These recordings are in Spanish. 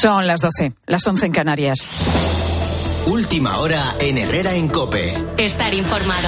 Son las 12, las 11 en Canarias. Última hora en Herrera en COPE. Estar informado.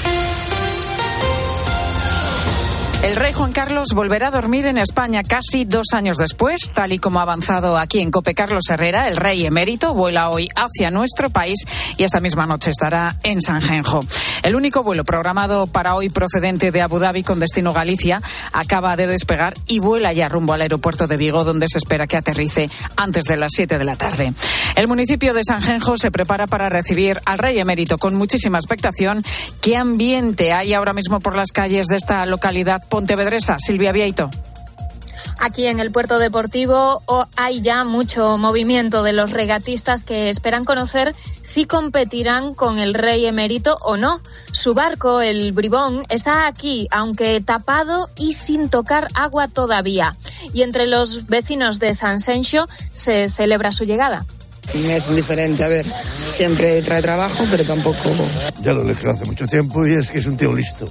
El rey Juan Carlos volverá a dormir en España casi 2 años después, tal y como ha avanzado aquí en COPE Carlos Herrera. El rey emérito vuela hoy hacia nuestro país y esta misma noche estará en Sanjenjo. El único vuelo programado para hoy procedente de Abu Dhabi con destino Galicia acaba de despegar y vuela ya rumbo al aeropuerto de Vigo, donde se espera que aterrice antes de las 7 de la tarde. El municipio de Sanjenjo se prepara para recibir al rey emérito con muchísima expectación. ¿Qué ambiente hay ahora mismo por las calles de esta localidad pontevedresa? Silvia Vieito. Aquí en el puerto deportivo hay ya mucho movimiento de los regatistas que esperan conocer si competirán con el rey emérito o no. Su barco, el Bribón, está aquí, aunque tapado y sin tocar agua todavía. Y entre los vecinos de Sanxenxo se celebra su llegada. Me es indiferente, a ver, siempre trae trabajo, pero tampoco... Ya lo elegí hace mucho tiempo y es que es un tío listo.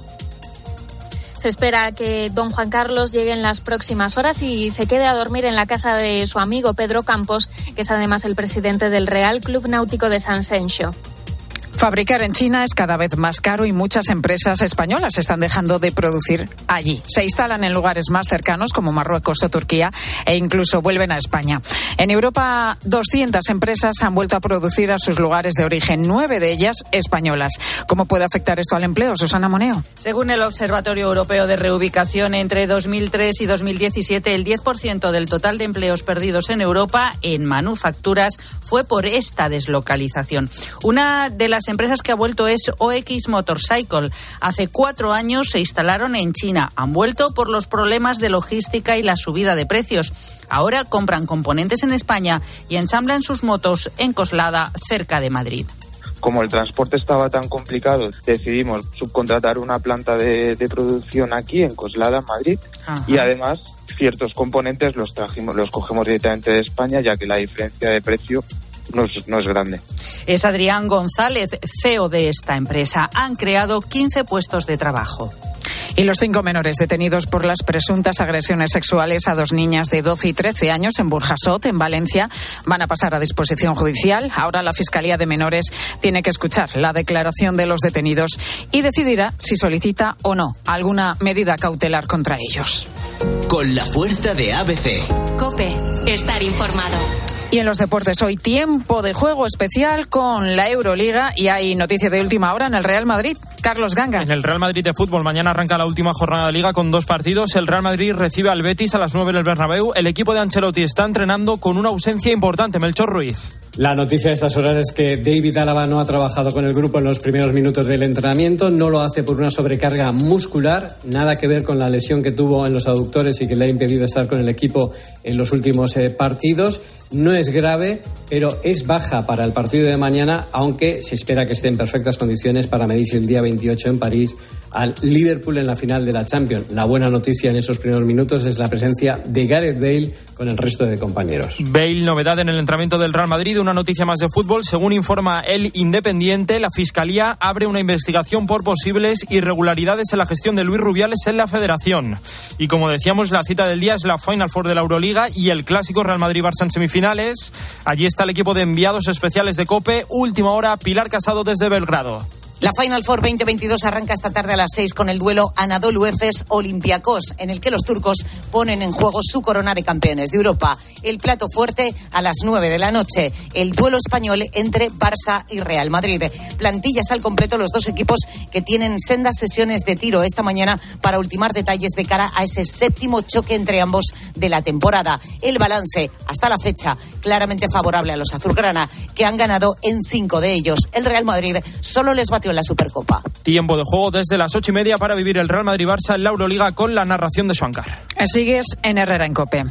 Se espera que don Juan Carlos llegue en las próximas horas y se quede a dormir en la casa de su amigo Pedro Campos, que es además el presidente del Real Club Náutico de Sanxenxo. Fabricar en China es cada vez más caro y muchas empresas españolas están dejando de producir allí. Se instalan en lugares más cercanos como Marruecos o Turquía e incluso vuelven a España. En Europa, 200 empresas han vuelto a producir a sus lugares de origen, 9 de ellas españolas. ¿Cómo puede afectar esto al empleo, Susana Moneo? Según el Observatorio Europeo de Reubicación, entre 2003 y 2017, el 10% del total de empleos perdidos en Europa en manufacturas fue por esta deslocalización. Una de las empresas que ha vuelto es OX Motorcycle. Hace 4 años se instalaron en China. Han vuelto por los problemas de logística y la subida de precios. Ahora compran componentes en España y ensamblan sus motos en Coslada, cerca de Madrid. Como el transporte estaba tan complicado, decidimos subcontratar una planta de producción aquí en Coslada, Madrid. Ajá. Y además ciertos componentes los cogemos directamente de España, ya que la diferencia de precio no es grande. Es Adrián González, CEO de esta empresa. Han creado 15 puestos de trabajo. Y los 5 menores detenidos por las presuntas agresiones sexuales a 2 niñas de 12 y 13 años en Burjasot, en Valencia, van a pasar a disposición judicial. Ahora la Fiscalía de Menores tiene que escuchar la declaración de los detenidos y decidirá si solicita o no alguna medida cautelar contra ellos. Con la fuerza de ABC. COPE, estar informado. Y en los deportes hoy, tiempo de juego especial con la Euroliga y hay noticia de última hora en el Real Madrid. Carlos Ganga. En el Real Madrid de fútbol, mañana arranca la última jornada de Liga con 2 partidos. El Real Madrid recibe al Betis a las 9 en el Bernabéu. El equipo de Ancelotti está entrenando con una ausencia importante, Melchor Ruiz. La noticia de estas horas es que David Álava no ha trabajado con el grupo en los primeros minutos del entrenamiento. No lo hace por una sobrecarga muscular, nada que ver con la lesión que tuvo en los aductores y que le ha impedido estar con el equipo en los últimos partidos. No es grave, pero es baja para el partido de mañana, aunque se espera que esté en perfectas condiciones para medirse el día 28 en París al Liverpool en la final de la Champions. La buena noticia en esos primeros minutos es la presencia de Gareth Bale con el resto de compañeros. Bale, novedad en el entrenamiento del Real Madrid. Una noticia más de fútbol. Según informa El Independiente, la Fiscalía abre una investigación por posibles irregularidades en la gestión de Luis Rubiales en la Federación. Y como decíamos, la cita del día es la Final Four de la Euroliga y el clásico Real Madrid-Barça en semifinales. Allí está el equipo de enviados especiales de COPE. Última hora, Pilar Casado desde Belgrado. La Final Four 2022 arranca esta tarde a las 6 con el duelo Anadolu Efes Olympiacos, en el que los turcos ponen en juego su corona de campeones de Europa. El plato fuerte a las 9 de la noche, el duelo español entre Barça y Real Madrid. Plantillas al completo los dos equipos que tienen sendas sesiones de tiro esta mañana para ultimar detalles de cara a ese 7º choque entre ambos de la temporada. El balance hasta la fecha claramente favorable a los azulgrana, que han ganado en 5 de ellos. El Real Madrid solo les batió en la Supercopa. Tiempo de juego desde las 8:30 para vivir el Real Madrid-Barça en la Euroliga con la narración de Suancar. Sigues en Herrera en COPE.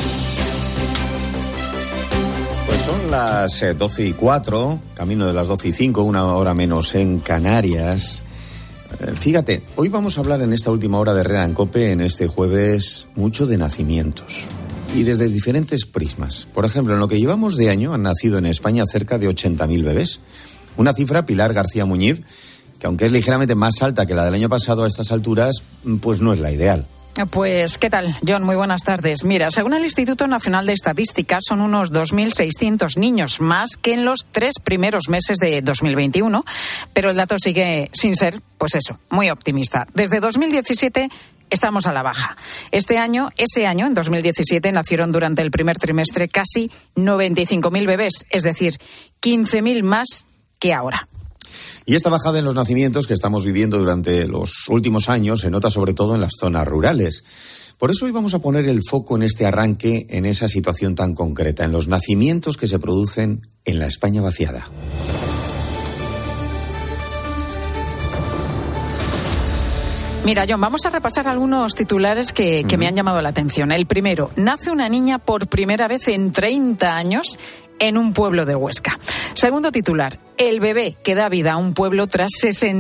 Pues son las 12:04, camino de las 12:05, 1 hora menos en Canarias. Fíjate, hoy vamos a hablar en esta última hora de Herrera en COPE, en este jueves, mucho de nacimientos. Y desde diferentes prismas. Por ejemplo, en lo que llevamos de año han nacido en España cerca de 80.000 bebés. Una cifra, Pilar García Muñiz, que aunque es ligeramente más alta que la del año pasado a estas alturas, pues no es la ideal. Pues, ¿qué tal, John? Muy buenas tardes. Mira, según el Instituto Nacional de Estadística, son unos 2.600 niños más que en los 3 primeros meses de 2021, pero el dato sigue sin ser, pues eso, muy optimista. Desde 2017 estamos a la baja. Ese año, en 2017, nacieron durante el primer trimestre casi 95.000 bebés, es decir, 15.000 más que ahora. Y esta bajada en los nacimientos que estamos viviendo durante los últimos años se nota sobre todo en las zonas rurales. Por eso hoy vamos a poner el foco en este arranque, en esa situación tan concreta, en los nacimientos que se producen en la España vaciada. Mira, John, vamos a repasar algunos titulares que me han llamado la atención. El primero, nace una niña por primera vez en 30 años en un pueblo de Huesca. Segundo titular, el bebé que da vida a un pueblo tras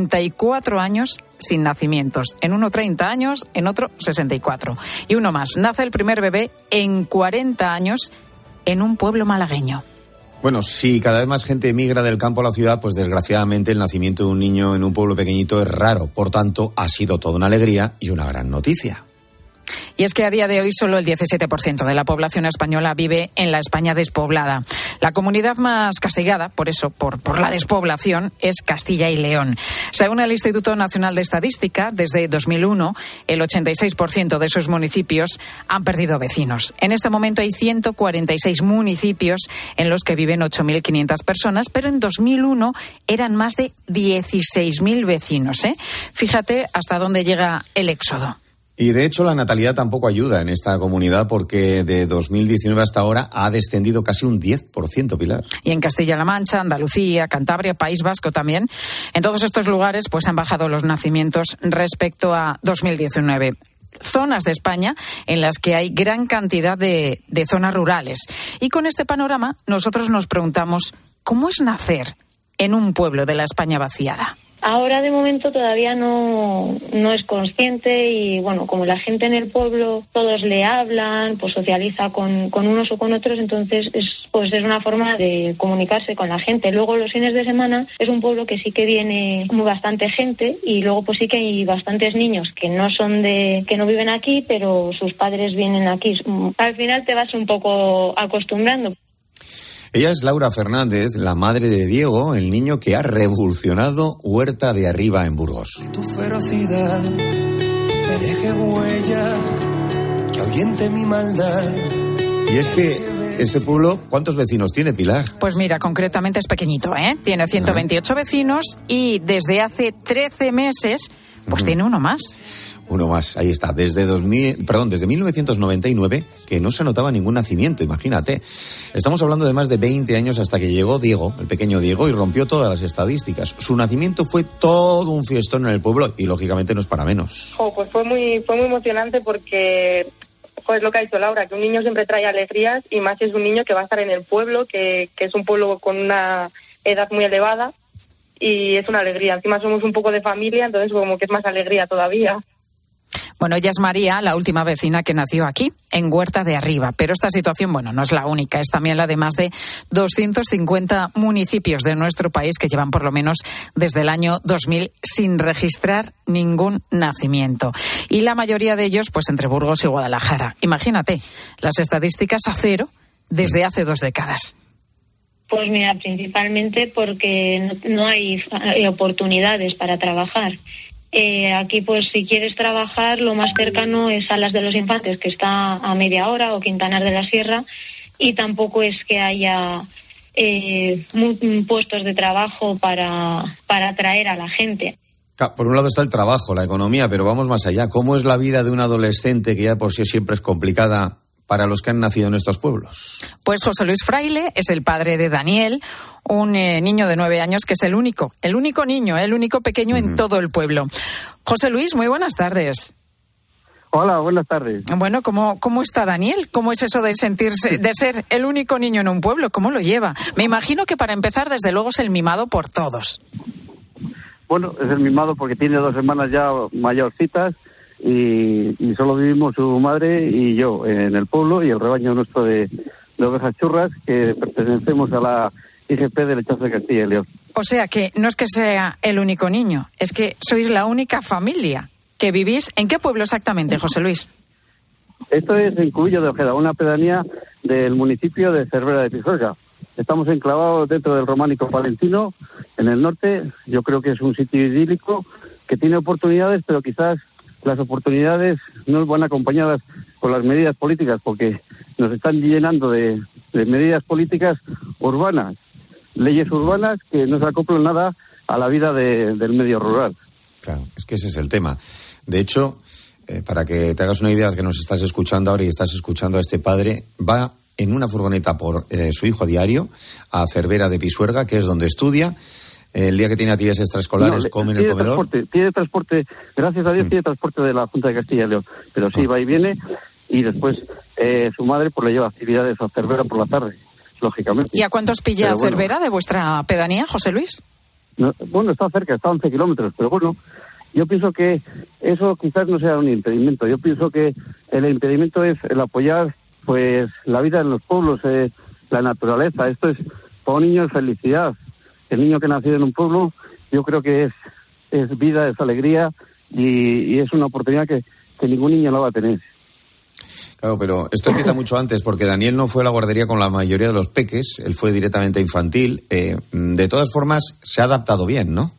64 años sin nacimientos. En uno 30 años, en otro 64. Y uno más, nace el primer bebé en 40 años en un pueblo malagueño. Bueno, si cada vez más gente emigra del campo a la ciudad, pues desgraciadamente el nacimiento de un niño en un pueblo pequeñito es raro. Por tanto, ha sido toda una alegría y una gran noticia. Y es que a día de hoy solo el 17% de la población española vive en la España despoblada. La comunidad más castigada, por eso, por la despoblación, es Castilla y León. Según el Instituto Nacional de Estadística, desde 2001, el 86% de sus municipios han perdido vecinos. En este momento hay 146 municipios en los que viven 8.500 personas, pero en 2001 eran más de 16.000 vecinos, ¿eh? Fíjate hasta dónde llega el éxodo. Y de hecho la natalidad tampoco ayuda en esta comunidad porque de 2019 hasta ahora ha descendido casi un 10%, Pilar. Y en Castilla-La Mancha, Andalucía, Cantabria, País Vasco también. En todos estos lugares pues han bajado los nacimientos respecto a 2019. Zonas de España en las que hay gran cantidad de zonas rurales. Y con este panorama nosotros nos preguntamos, ¿cómo es nacer en un pueblo de la España vaciada? Ahora de momento todavía no es consciente y bueno, como la gente en el pueblo todos le hablan, pues socializa con unos o con otros, entonces es una forma de comunicarse con la gente. Luego los fines de semana es un pueblo que sí que viene bastante gente y luego pues sí que hay bastantes niños que no viven aquí, pero sus padres vienen aquí. Al final te vas un poco acostumbrando. Ella es Laura Fernández, la madre de Diego, el niño que ha revolucionado Huerta de Arriba en Burgos. Tu ferocidad me deje huella, que ahuyente mi maldad. Y es que este pueblo, ¿cuántos vecinos tiene, Pilar? Pues mira, concretamente es pequeñito, ¿eh? Tiene 128 vecinos y desde hace 13 meses, pues tiene uno más. Uno más, ahí está, desde 1999, que no se notaba ningún nacimiento, imagínate. Estamos hablando de más de 20 años hasta que llegó Diego, el pequeño Diego, y rompió todas las estadísticas. Su nacimiento fue todo un fiestón en el pueblo y, lógicamente, no es para menos. Pues fue muy emocionante porque, pues lo que ha dicho Laura, que un niño siempre trae alegrías y más si es un niño que va a estar en el pueblo, que es un pueblo con una edad muy elevada y es una alegría. Encima somos un poco de familia, entonces como que es más alegría todavía. Bueno, ella es María, la última vecina que nació aquí, en Huerta de Arriba. Pero esta situación, bueno, no es la única, es también la de más de 250 municipios de nuestro país que llevan por lo menos desde el año 2000 sin registrar ningún nacimiento. Y la mayoría de ellos, pues entre Burgos y Guadalajara. Imagínate, las estadísticas a cero desde hace 2 décadas. Pues mira, principalmente porque no hay oportunidades para trabajar. Aquí, pues, si quieres trabajar, lo más cercano es Salas de los Infantes, que está a media hora, o Quintanar de la Sierra, y tampoco es que haya puestos de trabajo para atraer a la gente. Por un lado está el trabajo, la economía, pero vamos más allá. ¿Cómo es la vida de un adolescente que ya por sí siempre es complicada para los que han nacido en estos pueblos? Pues José Luis Fraile es el padre de Daniel, un niño de 9 años que es el único niño, el único pequeño en todo el pueblo. José Luis, muy buenas tardes. Hola, buenas tardes. Bueno, ¿cómo está Daniel? ¿Cómo es eso de ser el único niño en un pueblo? ¿Cómo lo lleva? Me imagino que para empezar, desde luego, es el mimado por todos. Bueno, es el mimado porque tiene 2 hermanas ya mayorcitas y solo vivimos su madre y yo en el pueblo y el rebaño nuestro de ovejas churras que pertenecemos a la IGP de Lechazo de Castilla y León. O sea que no es que sea el único niño, es que sois la única familia. que vivís. ¿En qué pueblo exactamente, José Luis? Esto es en Cubillo de Ojeda, una pedanía del municipio de Cervera de Pisuerga. Estamos enclavados dentro del románico palentino, en el norte. Yo creo que es un sitio idílico que tiene oportunidades, pero quizás las oportunidades no van acompañadas con las medidas políticas, porque nos están llenando de medidas políticas urbanas, leyes urbanas que no se acoplan nada a la vida del medio rural. Claro, es que ese es el tema. De hecho, para que te hagas una idea, que nos estás escuchando ahora y estás escuchando a este padre, va en una furgoneta por su hijo a diario a Cervera de Pisuerga, que es donde estudia. El día que tiene actividades extraescolares, come en el comedor. Tiene transporte, gracias a Dios, tiene transporte de la Junta de Castilla y León. Pero sí, va y viene, y después su madre pues le lleva actividades a Cervera por la tarde, lógicamente. ¿Y a cuántos pilla Cervera de vuestra pedanía, José Luis? No, bueno, está cerca, está a 11 kilómetros, pero bueno, yo pienso que eso quizás no sea un impedimento. Yo pienso que el impedimento es el apoyar pues la vida en los pueblos, la naturaleza. Esto es, para un niño es felicidad. El niño que ha nacido en un pueblo, yo creo que es vida, es alegría, y es una oportunidad que ningún niño la va a tener. Claro, pero esto empieza mucho antes, porque Daniel no fue a la guardería con la mayoría de los peques, él fue directamente a infantil. De todas formas, se ha adaptado bien, ¿no?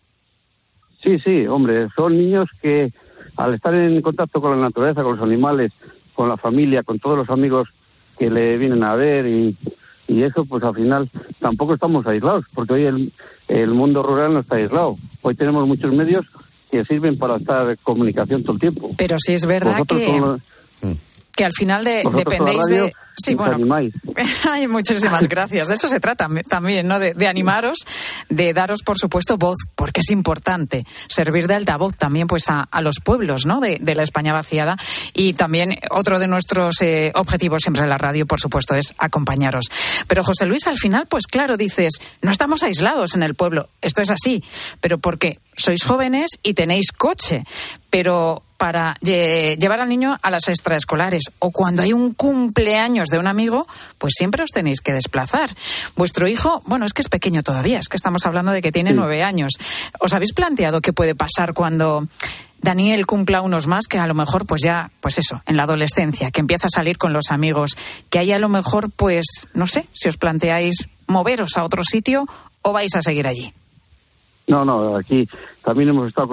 Sí, hombre, son niños que al estar en contacto con la naturaleza, con los animales, con la familia, con todos los amigos que le vienen a ver y eso, pues al final tampoco estamos aislados, porque hoy el mundo rural no está aislado. Hoy tenemos muchos medios que sirven para estar en comunicación todo el tiempo. Pero sí es verdad que al final dependéis de... Sí, bueno, ay, muchísimas gracias. De eso se trata también, ¿no? De animaros, de daros, por supuesto, voz, porque es importante servir de altavoz también pues a los pueblos, ¿no? De la España vaciada. Y también otro de nuestros objetivos siempre en la radio, por supuesto, es acompañaros. Pero José Luis, al final, pues claro, dices, no estamos aislados en el pueblo. Esto es así, pero porque sois jóvenes y tenéis coche, pero para llevar al niño a las extraescolares o cuando hay un cumpleaños de un amigo, pues siempre os tenéis que desplazar. Vuestro hijo, bueno, es que es pequeño todavía, es que estamos hablando de que tiene 9 años. ¿Os habéis planteado qué puede pasar cuando Daniel cumpla unos más, que a lo mejor pues ya, pues eso, en la adolescencia, que empieza a salir con los amigos, que ahí a lo mejor pues, no sé, si os planteáis moveros a otro sitio o vais a seguir allí? No, aquí también hemos estado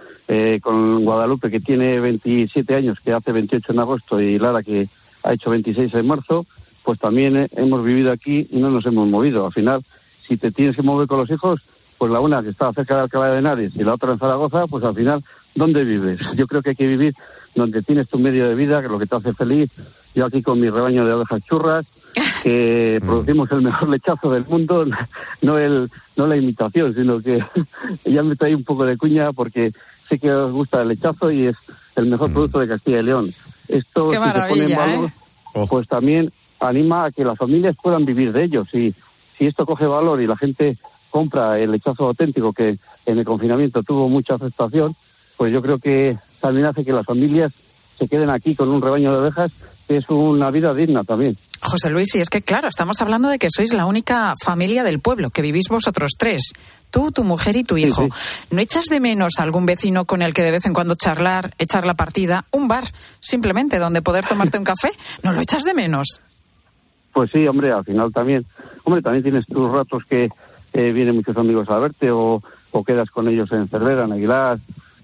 con Guadalupe, que tiene 27 años, que hace 28 en agosto, y Lara, que ha hecho 26 en marzo, pues también hemos vivido aquí y no nos hemos movido. Al final, si te tienes que mover con los hijos, pues la una que está cerca de Alcalá de Henares y la otra en Zaragoza, pues al final, ¿dónde vives? Yo creo que hay que vivir donde tienes tu medio de vida, que es lo que te hace feliz. Yo aquí con mi rebaño de ovejas churras, que producimos el mejor lechazo del mundo, no la imitación, sino que ya me trae un poco de cuña porque sé que os gusta el lechazo y es el mejor producto de Castilla y León. Esto, qué maravilla, si se pone en valor, pues también anima a que las familias puedan vivir de ello. Si esto coge valor y la gente compra el lechazo auténtico, que en el confinamiento tuvo mucha aceptación, pues yo creo que también hace que las familias se queden aquí con un rebaño de ovejas, que es una vida digna también. José Luis, y es que claro, estamos hablando de que sois la única familia del pueblo, que vivís vosotros 3, tú, tu mujer y tu hijo. Sí. ¿No echas de menos a algún vecino con el que de vez en cuando charlar, echar la partida, un bar, simplemente, donde poder tomarte un café? ¿No lo echas de menos? Pues sí, hombre, al final también. Hombre, también tienes tus ratos que vienen muchos amigos a verte o quedas con ellos en Cervera, en Aguilar,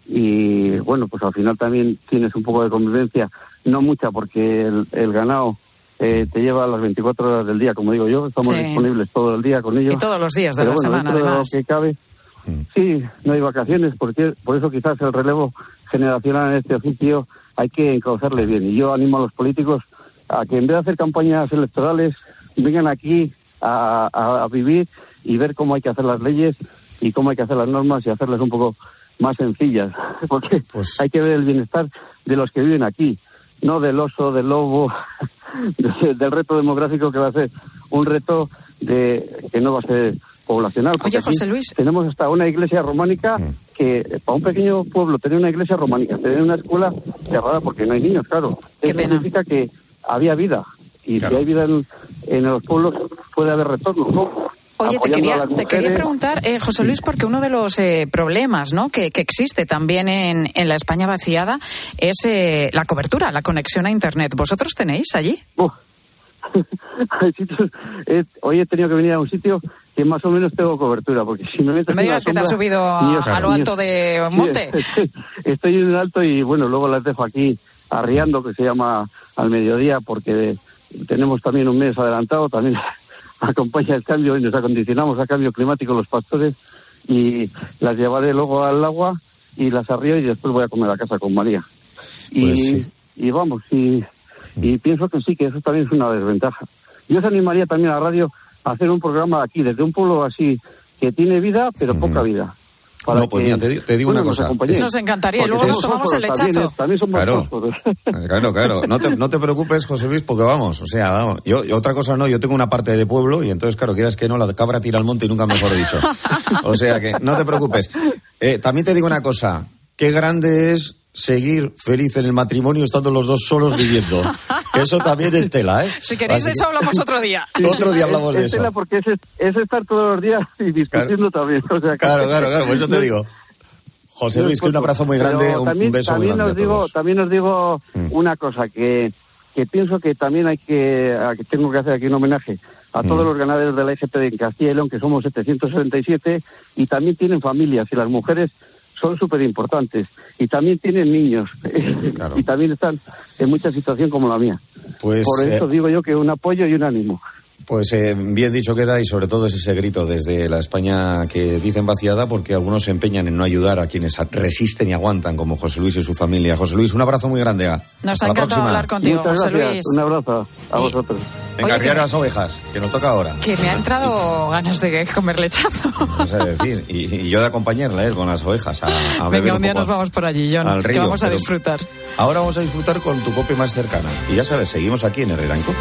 y bueno, pues al final también tienes un poco de convivencia, no mucha, porque el ganado te lleva a las 24 horas del día, como digo yo. Estamos disponibles todo el día con ellos. Y todos los días de la semana, además. Lo que cabe, sí, no hay vacaciones, porque por eso quizás el relevo generacional en este oficio hay que encauzarle bien. Y yo animo a los políticos a que en vez de hacer campañas electorales, vengan aquí a vivir y ver cómo hay que hacer las leyes y cómo hay que hacer las normas y hacerlas un poco más sencillas. Porque hay que ver el bienestar de los que viven aquí, no del oso, del lobo, del reto demográfico, que va a ser un reto que no va a ser poblacional. Oye, José Luis, tenemos hasta una iglesia románica que, para un pequeño pueblo, tener una iglesia románica, tener una escuela cerrada porque no hay niños, claro. Eso significa que había vida. Y claro, si hay vida en los pueblos, puede haber retorno, ¿no? Oye, te quería preguntar, José Luis, porque uno de los problemas, ¿no?, que existe también en la España vaciada es la cobertura, la conexión a Internet. ¿Vosotros tenéis allí? Hay sitios, hoy he tenido que venir a un sitio que más o menos tengo cobertura, porque si me metes... No me digas que te has subido a lo alto de un monte. Sí, estoy en el alto y bueno, luego las dejo aquí arriando, que se llama al mediodía, porque tenemos también un mes adelantado, también acompaña el cambio y nos acondicionamos a cambio climático los pastores, y las llevaré luego al agua y las arrío y después voy a comer a casa con María. Y vamos, y pienso que sí, que eso también es una desventaja. Yo os animaría también a la radio a hacer un programa aquí, desde un pueblo así, que tiene vida, pero poca vida. No, pues mira, te digo una cosa. Nos encantaría, y luego nos tomamos el lechazo. También somos Claro. No te preocupes, José Luis, porque vamos, yo otra cosa no, yo tengo una parte de pueblo y entonces, claro, quieras que no, la cabra tira al monte y nunca mejor dicho. O sea que no te preocupes. También te digo una cosa, qué grande es seguir feliz en el matrimonio estando los dos solos viviendo. Eso también es tela, ¿eh? Si queréis de eso hablamos otro día. Otro día hablamos de eso. Es tela porque es estar todos los días y discutiendo también. O sea, claro, por eso te digo. José Luis, que un abrazo muy grande, un beso muy grande a todos. También os digo una cosa, que pienso que también tengo que hacer aquí un homenaje a todos los ganaderos de la IGP en Castilla y León, que somos 777, y también tienen familias, y las mujeres son súper importantes, y también tienen niños, claro. Y también están en mucha situación como la mía. Pues, por eso digo yo que un apoyo y un ánimo. Pues bien dicho queda, y sobre todo es ese grito desde la España que dicen vaciada, porque algunos se empeñan en no ayudar a quienes resisten y aguantan, como José Luis y su familia. José Luis, un abrazo muy grande. Nos ha encantado hablar contigo, Muchas José gracias. Luis. Un abrazo a vosotros. Venga, arriar las ovejas, que nos toca ahora. Que me ha entrado ganas de comer lechazo. Es decir, y yo de acompañarla con las ovejas a beber. Venga, un día nos vamos por allí, John, al río, que vamos a disfrutar. Ahora vamos a disfrutar con tu COPE más cercana. Y ya sabes, seguimos aquí en Herrera en COPE.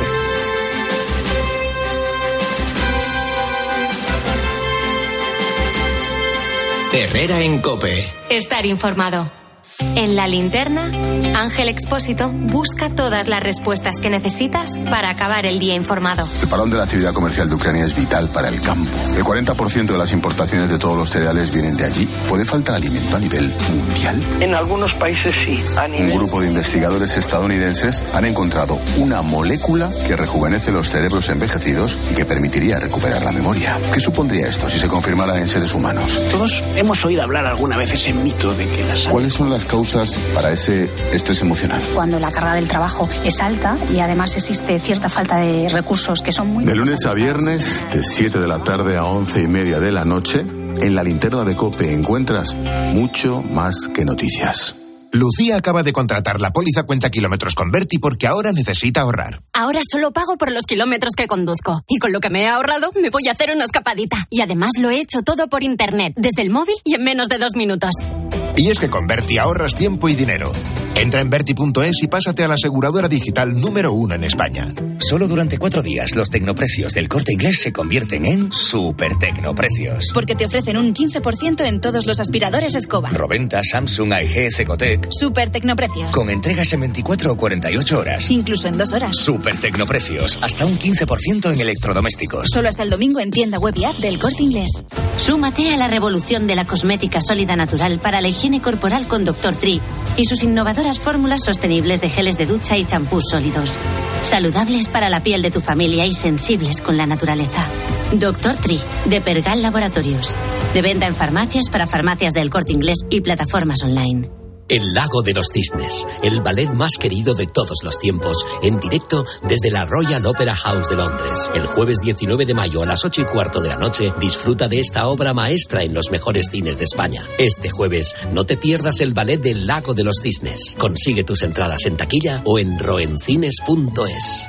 Herrera en COPE. Estar informado. En La Linterna, Ángel Expósito busca todas las respuestas que necesitas para acabar el día informado. El parón de la actividad comercial de Ucrania es vital para el campo. El 40% de las importaciones de todos los cereales vienen de allí. ¿Puede faltar alimento a nivel mundial? En algunos países sí. Un grupo de investigadores estadounidenses han encontrado una molécula que rejuvenece los cerebros envejecidos y que permitiría recuperar la memoria. ¿Qué supondría esto si se confirmara en seres humanos? Todos hemos oído hablar alguna vez ese mito de que las... ¿Cuáles son las causas para ese estrés emocional? Cuando la carga del trabajo es alta y además existe cierta falta de recursos que son muy... De lunes a viernes, de 7 de la tarde a 11:30 de la noche, en La Linterna de COPE encuentras mucho más que noticias. Lucía acaba de contratar la póliza cuenta kilómetros con Berti porque ahora necesita ahorrar. Ahora solo pago por los kilómetros que conduzco. Y con lo que me he ahorrado, me voy a hacer una escapadita. Y además lo he hecho todo por internet, desde el móvil y en menos de 2 minutos. Y es que con Berti ahorras tiempo y dinero. Entra en Berti.es y pásate a la aseguradora digital número 1 en España. Solo durante 4 días los tecnoprecios del Corte Inglés se convierten en super tecnoprecios. Porque te ofrecen un 15% en todos los aspiradores Escoba. Roventa, Samsung, AEG, Ecotec. Super tecnoprecios. Con entregas en 24 o 48 horas. Incluso en 2 horas. Super tecnoprecios. Hasta un 15% en electrodomésticos. Solo hasta el domingo en tienda web y app del Corte Inglés. Súmate a la revolución de la cosmética sólida natural para la higiene corporal con Dr. Tree y sus innovadoras fórmulas sostenibles de geles de ducha y champús sólidos. Saludables para la piel de tu familia y sensibles con la naturaleza. Dr. Tree, de Pergal Laboratorios. De venta en farmacias para farmacias del Corte Inglés y plataformas online. El Lago de los Cisnes, el ballet más querido de todos los tiempos, en directo desde la Royal Opera House de Londres. El jueves 19 de mayo a las 8:15 de la noche, disfruta de esta obra maestra en los mejores cines de España. Este jueves, no te pierdas el ballet del Lago de los Cisnes. Consigue tus entradas en taquilla o en roencines.es.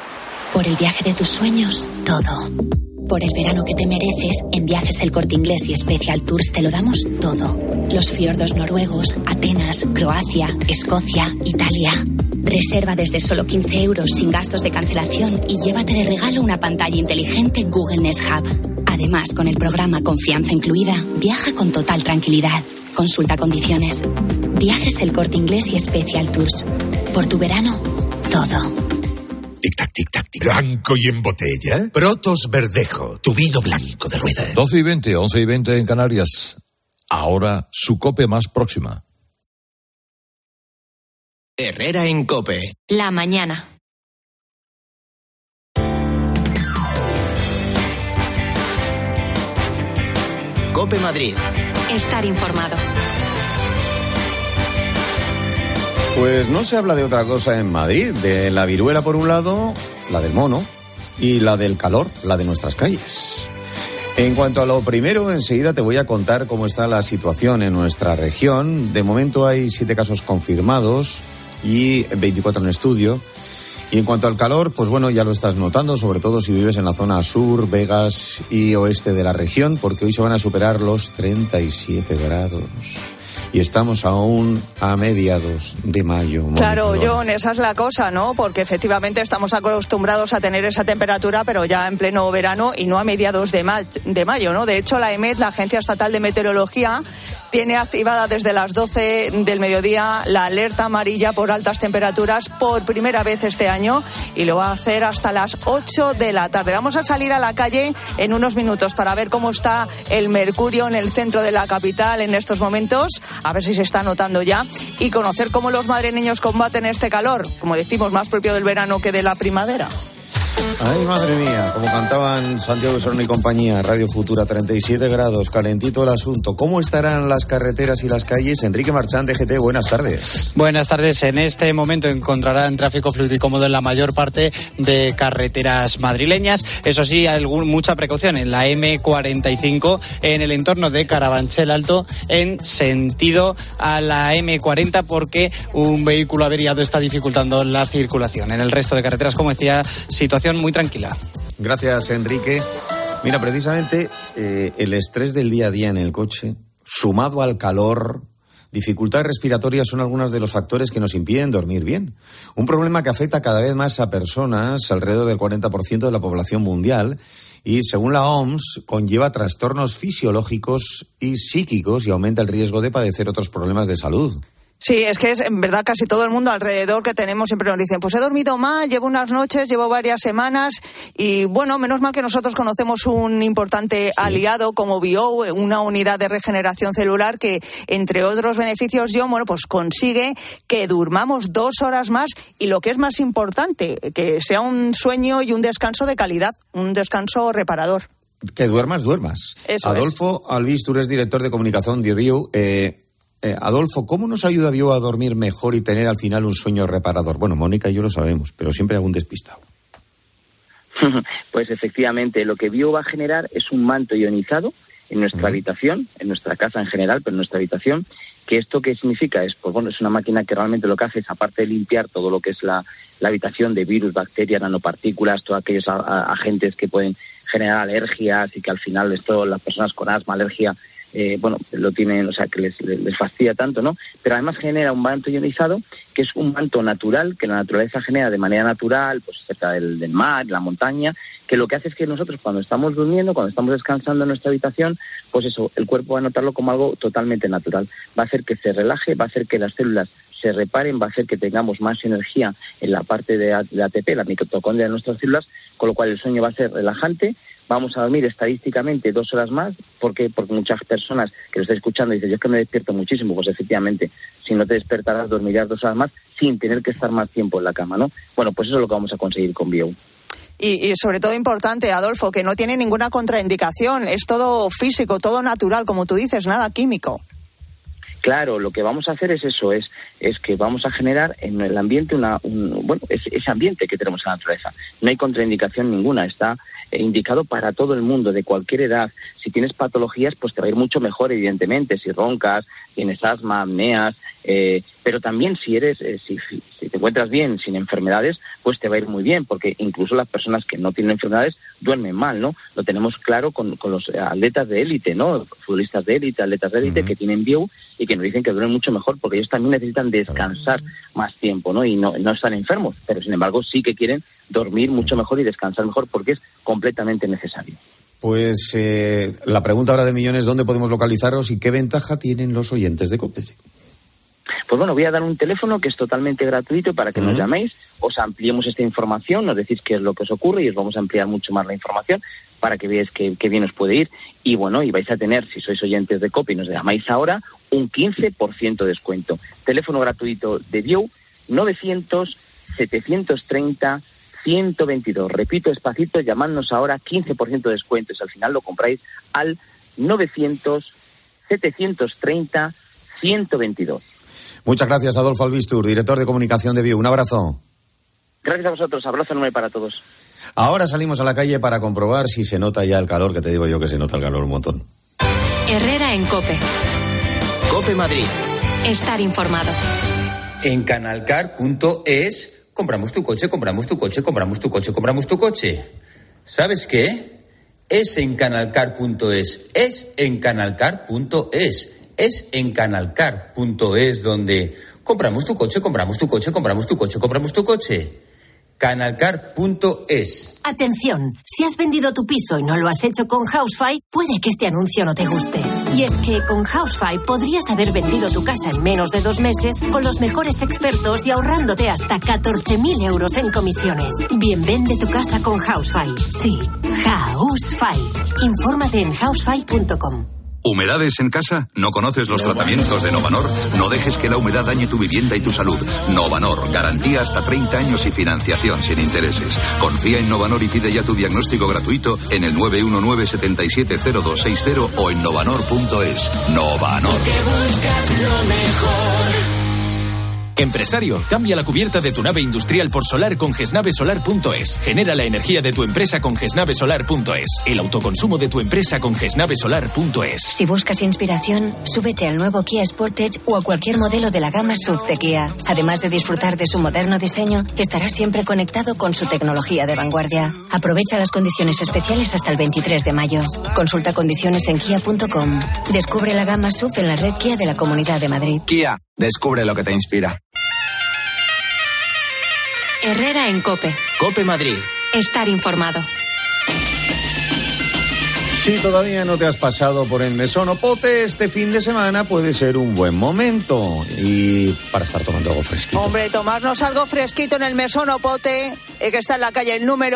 Por el viaje de tus sueños, todo. Por el verano que te mereces, en Viajes El Corte Inglés y Special Tours te lo damos todo. Los fiordos noruegos, Atenas, Croacia, Escocia, Italia. Reserva desde solo 15 euros sin gastos de cancelación y llévate de regalo una pantalla inteligente Google Nest Hub. Además, con el programa Confianza Incluida, viaja con total tranquilidad. Consulta condiciones. Viajes El Corte Inglés y Special Tours. Por tu verano, todo. Tic-tac, tic-tac, tic. ¿Blanco y en botella? Protos Verdejo, tu vino blanco de rueda. 12:20, 11:20 en Canarias. Ahora su COPE más próxima. Herrera en COPE. La mañana. COPE Madrid. Estar informado. Pues no se habla de otra cosa en Madrid, de la viruela por un lado, la del mono, y la del calor, la de nuestras calles. En cuanto a lo primero, enseguida te voy a contar cómo está la situación en nuestra región. De momento hay 7 casos confirmados y 24 en estudio. Y en cuanto al calor, pues bueno, ya lo estás notando, sobre todo si vives en la zona sur, Vegas y oeste de la región, porque hoy se van a superar los 37 grados. Y estamos aún a mediados de mayo. Claro, John, esa es la cosa, ¿no? Porque efectivamente estamos acostumbrados a tener esa temperatura, pero ya en pleno verano y no a mediados de mayo, ¿no? De hecho, la EMET, la Agencia Estatal de Meteorología, tiene activada desde las 12 del mediodía la alerta amarilla por altas temperaturas por primera vez este año y lo va a hacer hasta las 8 de la tarde. Vamos a salir a la calle en unos minutos para ver cómo está el mercurio en el centro de la capital en estos momentos, a ver si se está notando ya, y conocer cómo los madrileños combaten este calor, como decimos, más propio del verano que de la primavera. Ay, madre mía, como cantaban Santiago Sorno y compañía, Radio Futura, 37 grados, calentito el asunto. ¿Cómo estarán las carreteras y las calles? Enrique Marchán, de GT, buenas tardes. Buenas tardes. En este momento encontrarán tráfico fluido y cómodo en la mayor parte de carreteras madrileñas. Eso sí, hay mucha precaución en la M45, en el entorno de Carabanchel Alto, en sentido a la M40, porque un vehículo averiado está dificultando la circulación. En el resto de carreteras, como decía, situación muy tranquila. Gracias, Enrique. Mira, precisamente el estrés del día a día en el coche, sumado al calor, dificultades respiratorias, son algunos de los factores que nos impiden dormir bien. Un problema que afecta cada vez más a personas, alrededor del 40% de la población mundial, y según la OMS conlleva trastornos fisiológicos y psíquicos y aumenta el riesgo de padecer otros problemas de salud. Sí, es que es en verdad casi todo el mundo alrededor que tenemos siempre nos dicen, pues he dormido mal, llevo unas noches, llevo varias semanas y bueno, menos mal que nosotros conocemos un importante aliado como Bio, una unidad de regeneración celular que entre otros beneficios, John, bueno, pues consigue que durmamos 2 horas más y lo que es más importante, que sea un sueño y un descanso de calidad, un descanso reparador. Que duermas. Eso Adolfo Alvis, tú eres director de comunicación de Bio. Adolfo, ¿cómo nos ayuda Bio a dormir mejor y tener al final un sueño reparador? Bueno, Mónica y yo lo sabemos, pero siempre hay algún despistado. Pues efectivamente, lo que Bio va a generar es un manto ionizado en nuestra habitación, en nuestra casa en general, pero en nuestra habitación, que esto ¿qué significa? Es, pues bueno, es una máquina que realmente lo que hace es, aparte de limpiar todo lo que es la habitación de virus, bacterias, nanopartículas, todos aquellos agentes que pueden generar alergias y que al final esto, las personas con asma, alergia, lo tienen, o sea, que les fastidia tanto, ¿no? Pero además genera un manto ionizado, que es un manto natural, que la naturaleza genera de manera natural, pues cerca del mar, la montaña, que lo que hace es que nosotros cuando estamos durmiendo, cuando estamos descansando en nuestra habitación, pues eso, el cuerpo va a notarlo como algo totalmente natural. Va a hacer que se relaje, va a hacer que las células se reparen, va a hacer que tengamos más energía en la parte de ATP, la mitocondria de nuestras células, con lo cual el sueño va a ser relajante. Vamos a dormir estadísticamente 2 horas más. ¿Por qué? Porque muchas personas que lo están escuchando dicen, yo es que me despierto muchísimo. Pues efectivamente, si no te despertarás, dormirás 2 horas más sin tener que estar más tiempo en la cama, ¿no? Bueno, pues eso es lo que vamos a conseguir con Bio. Y sobre todo importante, Adolfo, que no tiene ninguna contraindicación. Es todo físico, todo natural, como tú dices, nada químico. Claro, lo que vamos a hacer es eso, es que vamos a generar en el ambiente ese ambiente que tenemos en la naturaleza. No hay contraindicación ninguna, está indicado para todo el mundo, de cualquier edad. Si tienes patologías, pues te va a ir mucho mejor, evidentemente, si roncas, tienes asma, apneas, pero también si te encuentras bien, sin enfermedades, pues te va a ir muy bien, porque incluso las personas que no tienen enfermedades duermen mal, ¿no? Lo tenemos claro con los atletas de élite, ¿no? Futbolistas de élite, atletas de élite que tienen Bio y que nos dicen que duermen mucho mejor, porque ellos también necesitan descansar más tiempo, ¿no? Y no están enfermos, pero sin embargo sí que quieren dormir mucho mejor y descansar mejor, porque es completamente necesario. Pues la pregunta ahora de millones, ¿dónde podemos localizaros y qué ventaja tienen los oyentes de COPE? Pues bueno, voy a dar un teléfono que es totalmente gratuito para que nos llaméis, os ampliemos esta información, nos decís qué es lo que os ocurre y os vamos a ampliar mucho más la información para que veáis qué bien os puede ir. Y bueno, y vais a tener, si sois oyentes de COPE y nos llamáis ahora, un 15% de descuento. Teléfono gratuito de Viu, 900-730-122. Repito despacito, llamadnos ahora, 15% de descuento. Si al final lo compráis al 900-730-122. Muchas gracias, Adolfo Albistur, director de comunicación de Viu. Un abrazo. Gracias a vosotros. Abrazo enorme para todos. Ahora salimos a la calle para comprobar si se nota ya el calor, que te digo yo que se nota el calor un montón. Herrera en COPE. COPE Madrid. Estar informado. En canalcar.es compramos tu coche. ¿Sabes qué? Es en canalcar.es. Es en canalcar.es. Es en canalcar.es donde compramos tu coche. Canalcar.es. Atención, si has vendido tu piso y no lo has hecho con Housefy, puede que este anuncio no te guste. Y es que con Housefy podrías haber vendido tu casa en menos de 2 meses con los mejores expertos y ahorrándote hasta 14.000 euros en comisiones. Bien, vende tu casa con Housefy. Sí, Housefy. Infórmate en housefy.com. ¿Humedades en casa? ¿No conoces los tratamientos de Novanor? No dejes que la humedad dañe tu vivienda y tu salud. Novanor, garantía hasta 30 años y financiación sin intereses. Confía en Novanor y pide ya tu diagnóstico gratuito en el 919-770260 o en novanor.es. Novanor. Porque buscas lo mejor. Empresario, cambia la cubierta de tu nave industrial por solar con gesnavesolar.es. Genera la energía de tu empresa con gesnavesolar.es. El autoconsumo de tu empresa con gesnavesolar.es. Si buscas inspiración, súbete al nuevo Kia Sportage o a cualquier modelo de la gama SUV de Kia. Además de disfrutar de su moderno diseño, estarás siempre conectado con su tecnología de vanguardia. Aprovecha las condiciones especiales hasta el 23 de mayo. Consulta condiciones en kia.com. Descubre la gama SUV en la red Kia de la Comunidad de Madrid. Kia, descubre lo que te inspira. Herrera en COPE. COPE Madrid. Estar informado. Si todavía no te has pasado por el Mesón Opote, este fin de semana puede ser un buen momento. Y para estar tomando algo fresquito. Hombre, tomarnos algo fresquito en el Mesón Opote, que está en la calle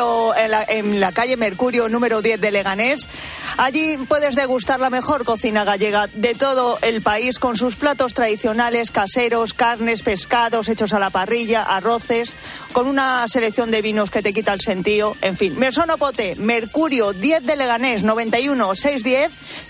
en la calle Mercurio número 10 de Leganés. Allí puedes degustar la mejor cocina gallega de todo el país, con sus platos tradicionales, caseros, carnes, pescados hechos a la parrilla, arroces, con una selección de vinos que te quita el sentido. En fin, Mesón Opote, Mercurio 10 de Leganés, 91 610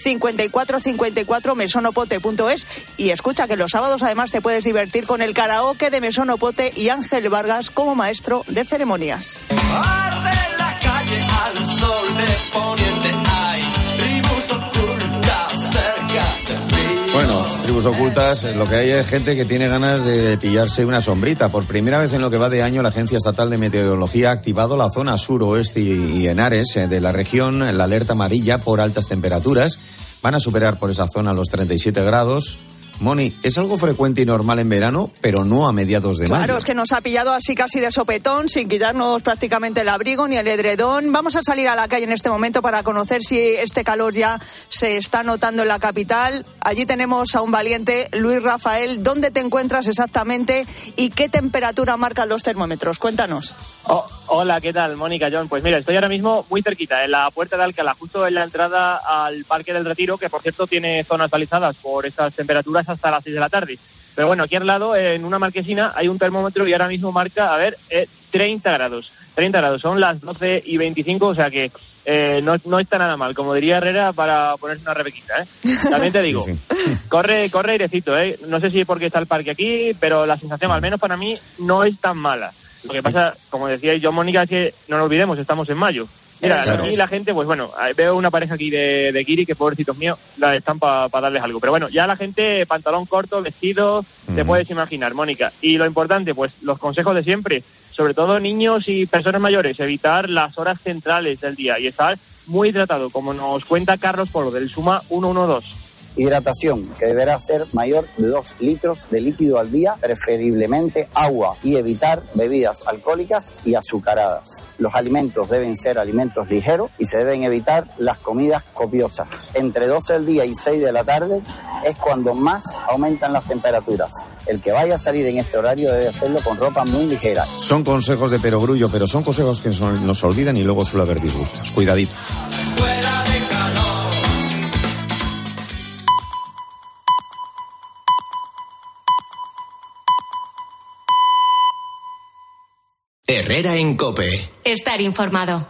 54 54, mesonopote.es. Y escucha que los sábados además te puedes divertir con el karaoke de Mesón Opote y Ángel Vargas como maestro de ceremonias. Arde la calle al sol de poniente, hay tribus ocultas cerca del río. Bueno, tribus ocultas, lo que hay es gente que tiene ganas de pillarse una sombrita. Por primera vez en lo que va de año, la Agencia Estatal de Meteorología ha activado la zona suroeste y Henares de la región la alerta amarilla por altas temperaturas. Van a superar por esa zona los 37 grados. Moni, es algo frecuente y normal en verano, pero no a mediados de mayo. Claro, es que nos ha pillado así casi de sopetón, sin quitarnos prácticamente el abrigo ni el edredón. Vamos a salir a la calle en este momento para conocer si este calor ya se está notando en la capital. Allí tenemos a un valiente, Luis Rafael. ¿Dónde te encuentras exactamente y qué temperatura marcan los termómetros? Cuéntanos. Hola, ¿qué tal, Mónica, John? Pues mira, estoy ahora mismo muy cerquita, en la Puerta de Alcalá, justo en la entrada al Parque del Retiro, que por cierto tiene zonas balizadas por estas temperaturas hasta las 6 de la tarde. Pero bueno, aquí al lado, en una marquesina, hay un termómetro y ahora mismo marca, 30 grados. 30 grados, son las 12:25, o sea que no está nada mal, como diría Herrera, para ponerse una rebequita, ¿eh? También te digo, sí. Corre airecito, ¿eh? No sé si es porque está el parque aquí, pero la sensación, al menos para mí, no es tan mala. Lo que pasa, como decía yo, Mónica, es que no nos olvidemos, estamos en mayo. Mira, claro. Y la gente, pues bueno, veo una pareja aquí de guiri que pobrecitos míos la están para darles algo. Pero bueno, ya la gente, pantalón corto, vestido, te puedes imaginar, Mónica. Y lo importante, pues los consejos de siempre, sobre todo niños y personas mayores, evitar las horas centrales del día y estar muy hidratado, como nos cuenta Carlos Polo del Suma 112. Hidratación, que deberá ser mayor de 2 litros de líquido al día, preferiblemente agua, y evitar bebidas alcohólicas y azucaradas. Los alimentos deben ser alimentos ligeros y se deben evitar las comidas copiosas. Entre 12 del día y 6 de la tarde es cuando más aumentan las temperaturas. El que vaya a salir en este horario debe hacerlo con ropa muy ligera. Son consejos de perogrullo, pero son consejos que nos olvidan y luego suele haber disgustos. Cuidadito. Herrera en COPE. Estar informado.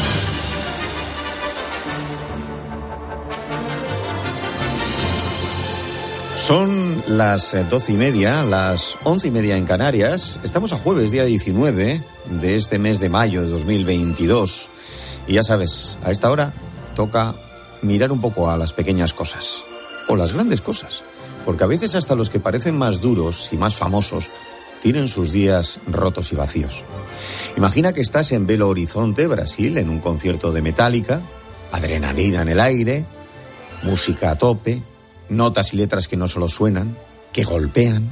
Son las 12:30, las 11:30 en Canarias. Estamos a jueves, día 19 de este mes de mayo de 2022. Y ya sabes, a esta hora toca mirar un poco a las pequeñas cosas. O las grandes cosas. Porque a veces hasta los que parecen más duros y más famosos tienen sus días rotos y vacíos. Imagina que estás en Belo Horizonte, Brasil, en un concierto de Metallica, adrenalina en el aire, música a tope, notas y letras que no solo suenan, que golpean.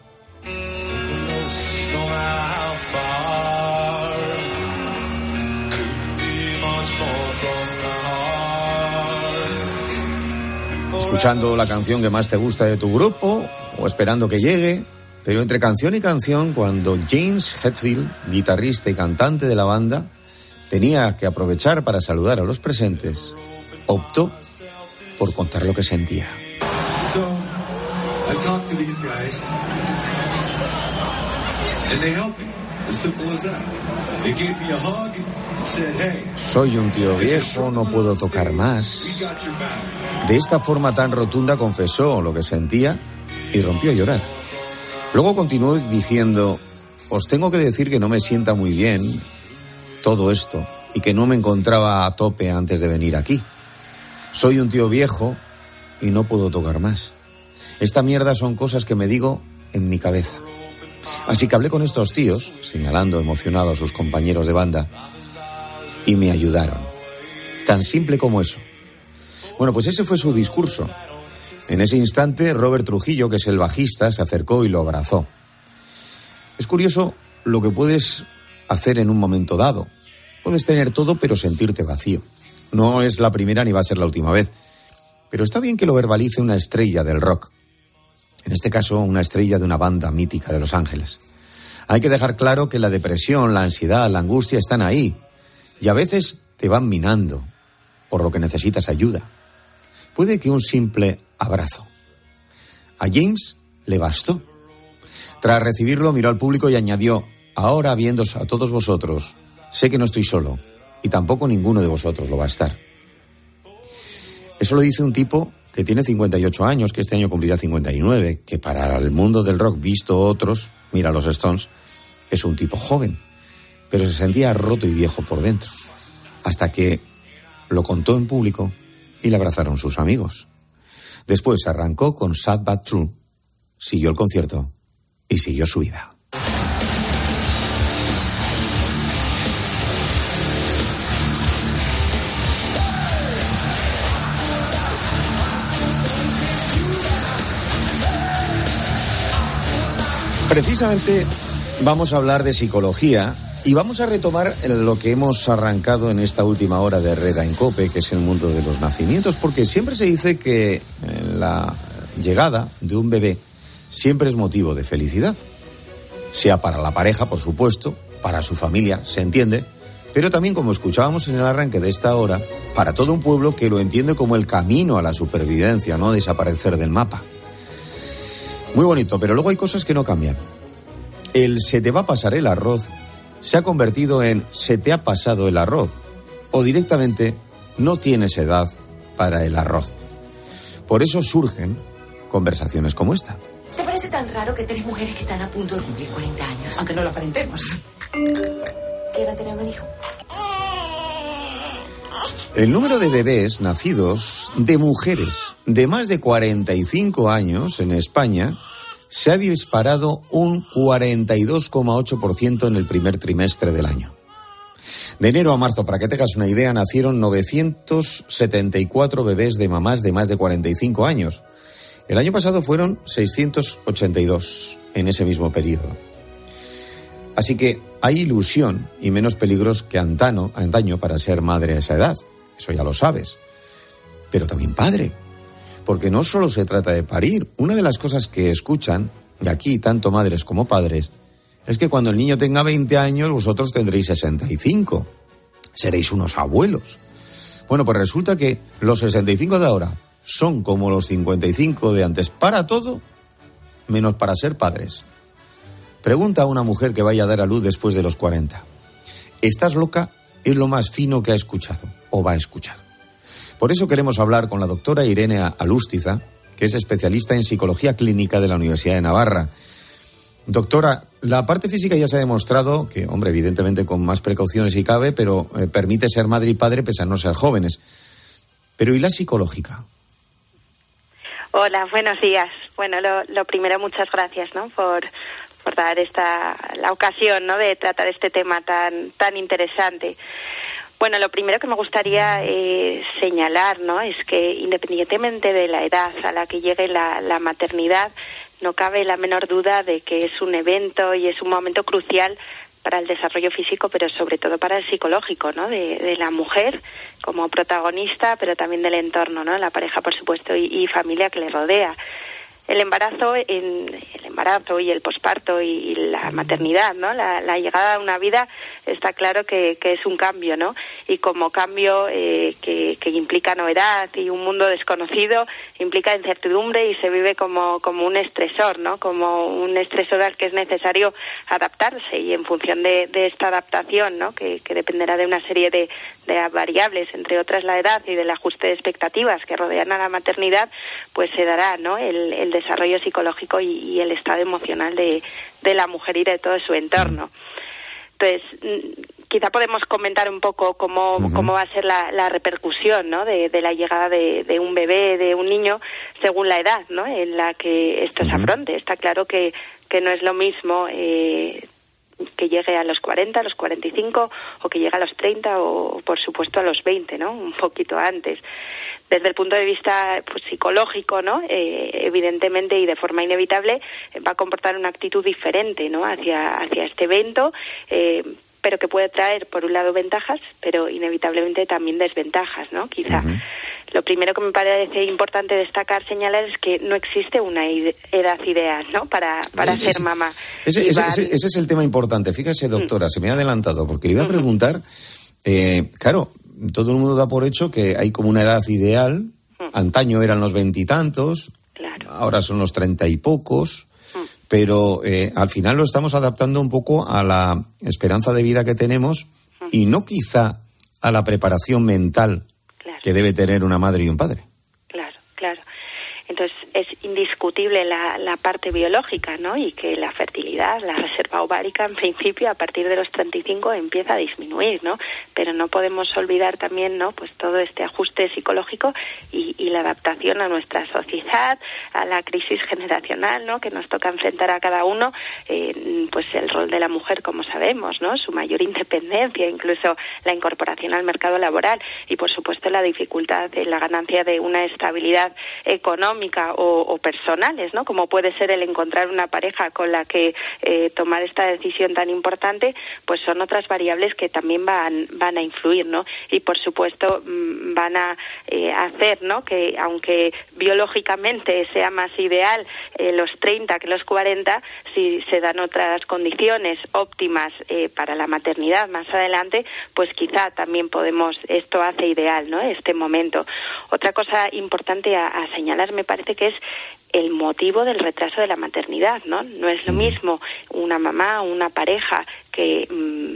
Escuchando la canción que más te gusta de tu grupo o esperando que llegue. Pero entre canción y canción, cuando James Hetfield, guitarrista y cantante de la banda, tenía que aprovechar para saludar a los presentes, optó por contar lo que sentía. So, I talked to these guys, and they helped me. As simple as that. They gave me a hug and said, hey. Soy un tío viejo, no puedo tocar más. De esta forma tan rotunda confesó lo que sentía y rompió a llorar. Luego continuó diciendo, os tengo que decir que no me sienta muy bien todo esto y que no me encontraba a tope antes de venir aquí. Soy un tío viejo y no puedo tocar más. Esta mierda son cosas que me digo en mi cabeza. Así que hablé con estos tíos, señalando emocionado a sus compañeros de banda, y me ayudaron. Tan simple como eso. Bueno, pues ese fue su discurso. En ese instante, Robert Trujillo, que es el bajista, se acercó y lo abrazó. Es curioso lo que puedes hacer en un momento dado. Puedes tener todo, pero sentirte vacío. No es la primera ni va a ser la última vez. Pero está bien que lo verbalice una estrella del rock. En este caso, una estrella de una banda mítica de Los Ángeles. Hay que dejar claro que la depresión, la ansiedad, la angustia están ahí. Y a veces te van minando, por lo que necesitas ayuda. Puede que un simple abrazo. A James le bastó. Tras recibirlo, miró al público y añadió, ahora viéndoos a todos vosotros, sé que no estoy solo, y tampoco ninguno de vosotros lo va a estar. Eso lo dice un tipo que tiene 58 años, que este año cumplirá 59, que para el mundo del rock, visto otros, mira los Stones, es un tipo joven, pero se sentía roto y viejo por dentro, hasta que lo contó en público y le abrazaron sus amigos. Después arrancó con Sad But True, siguió el concierto y siguió su vida. Precisamente vamos a hablar de psicología y vamos a retomar lo que hemos arrancado en esta última hora de Herrera en COPE, que es el mundo de los nacimientos, porque siempre se dice que la llegada de un bebé siempre es motivo de felicidad. Sea para la pareja, por supuesto, para su familia, se entiende, pero también, como escuchábamos en el arranque de esta hora, para todo un pueblo que lo entiende como el camino a la supervivencia, no desaparecer del mapa. Muy bonito, pero luego hay cosas que no cambian. El se te va a pasar el arroz se ha convertido en se te ha pasado el arroz, o directamente no tienes edad para el arroz. Por eso surgen conversaciones como esta. ¿Te parece tan raro que 3 mujeres que están a punto de cumplir 40 años, aunque no lo aparentemos, quieran tener un hijo? El número de bebés nacidos de mujeres de más de 45 años en España se ha disparado un 42,8% en el primer trimestre del año. De enero a marzo, para que tengas una idea, nacieron 974 bebés de mamás de más de 45 años. El año pasado fueron 682 en ese mismo periodo. Así que hay ilusión y menos peligros que antaño para ser madre a esa edad. Eso ya lo sabes. Pero también padre. Porque no solo se trata de parir. Una de las cosas que escuchan y aquí tanto madres como padres, es que cuando el niño tenga 20 años vosotros tendréis 65. Seréis unos abuelos. Bueno, pues resulta que los 65 de ahora son como los 55 de antes para todo, menos para ser padres. Pregunta a una mujer que vaya a dar a luz después de los 40. ¿Estás loca? Es lo más fino que ha escuchado o va a escuchar. Por eso queremos hablar con la doctora Irene Alústiza, que es especialista en psicología clínica de la Universidad de Navarra. Doctora, la parte física ya se ha demostrado que, hombre, evidentemente con más precauciones si cabe, pero permite ser madre y padre pese a no ser jóvenes. Pero ¿y la psicológica? Hola, buenos días. Bueno, lo primero, muchas gracias, ¿no?, por dar la ocasión, ¿no?, de tratar este tema tan interesante. Bueno, lo primero que me gustaría señalar, ¿no?, es que independientemente de la edad a la que llegue la maternidad, no cabe la menor duda de que es un evento y es un momento crucial para el desarrollo físico, pero sobre todo para el psicológico, ¿no?, de la mujer como protagonista, pero también del entorno, ¿no?, la pareja, por supuesto, y familia que le rodea. El embarazo y el posparto y la maternidad, ¿no?, la llegada a una vida, está claro que es un cambio, ¿no? Y como cambio que implica novedad y un mundo desconocido, implica incertidumbre y se vive como un estresor, ¿no?, como un estresor al que es necesario adaptarse, y en función de esta adaptación, ¿no?, que dependerá de una serie de variables, entre otras la edad y del ajuste de expectativas que rodean a la maternidad, pues se dará, ¿no?, el desarrollo psicológico y el estado emocional de la mujer y de todo su entorno. Entonces, quizá podemos comentar un poco cómo va a ser la repercusión, ¿no?, de la llegada de un bebé, de un niño, según la edad, ¿no?, en la que esto se afronte. Está claro que no es lo mismo que llegue a los 40, a los 45, o que llegue a los 30, o por supuesto a los 20, ¿no?, un poquito antes. Desde el punto de vista psicológico, ¿no?, evidentemente y de forma inevitable va a comportar una actitud diferente, ¿no?, hacia este evento, pero que puede traer, por un lado, ventajas, pero inevitablemente también desventajas, ¿no? Quizá. Lo primero que me parece importante destacar, señalar, es que no existe una edad ideal, ¿no?, para ser mamá. Ese es el tema importante. Fíjese, doctora, se me ha adelantado, porque le iba a preguntar, claro, todo el mundo da por hecho que hay como una edad ideal. Antaño eran los 20 y tantos, ahora son los 30 y pocos, pero al final lo estamos adaptando un poco a la esperanza de vida que tenemos y no quizá a la preparación mental que debe tener una madre y un padre. Claro. Entonces es indiscutible la parte biológica, ¿no?, y que la fertilidad, la reserva ovárica, en principio a partir de los 35 empieza a disminuir, ¿no? Pero no podemos olvidar también, ¿no?, pues todo este ajuste psicológico y la adaptación a nuestra sociedad, a la crisis generacional, ¿no?, que nos toca enfrentar a cada uno, pues el rol de la mujer, como sabemos, ¿no?, su mayor independencia, incluso la incorporación al mercado laboral y, por supuesto, la dificultad en la ganancia de una estabilidad económica o personales, ¿no?, como puede ser el encontrar una pareja con la que tomar esta decisión tan importante, pues son otras variables que también van a influir, ¿no? Y por supuesto van a hacer, ¿no?, que aunque biológicamente sea más ideal los 30 que los 40, si se dan otras condiciones óptimas para la maternidad más adelante, pues quizá también esto hace ideal, ¿no?, este momento. Otra cosa importante a señalar me parece que es el motivo del retraso de la maternidad, ¿no? No es lo mismo una mamá o una pareja que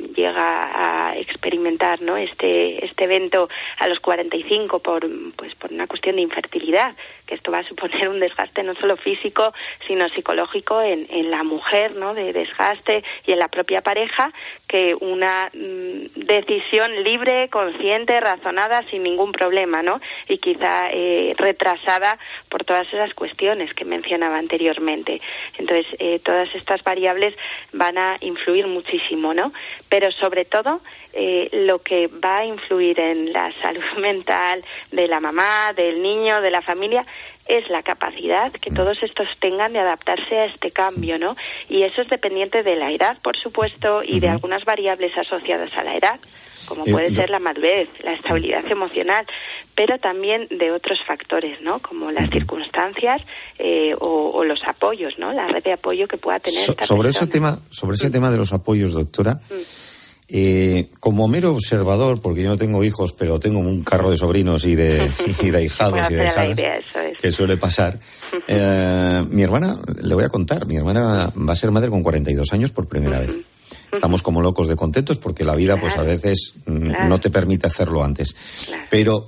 llega a experimentar, ¿no?, este evento a los 45 por una cuestión de infertilidad, que esto va a suponer un desgaste no solo físico sino psicológico en la mujer, ¿no?, de desgaste, y en la propia pareja, que una decisión libre, consciente, razonada, sin ningún problema, ¿no?, y quizá retrasada por todas esas cuestiones que mencionaba anteriormente. Entonces, todas estas variables van a influir muchísimo, ¿no? Pero sobre todo, lo que va a influir en la salud mental de la mamá, del niño, de la familia, es la capacidad que todos estos tengan de adaptarse a este cambio, ¿no? Y eso es dependiente de la edad, por supuesto, y de algunas variables asociadas a la edad, como puede ser la madurez, la estabilidad emocional, pero también de otros factores, ¿no? Como las circunstancias o los apoyos, ¿no? La red de apoyo que pueda tener esta sobre persona. Sobre ese tema de los apoyos, doctora, como mero observador, porque yo no tengo hijos, pero tengo un carro de sobrinos y de ahijados y de ahijadas, que suele pasar. Mi hermana, le voy a contar, mi hermana va a ser madre con 42 años por primera vez. Estamos como locos de contentos porque la vida pues a veces no te permite hacerlo antes. Pero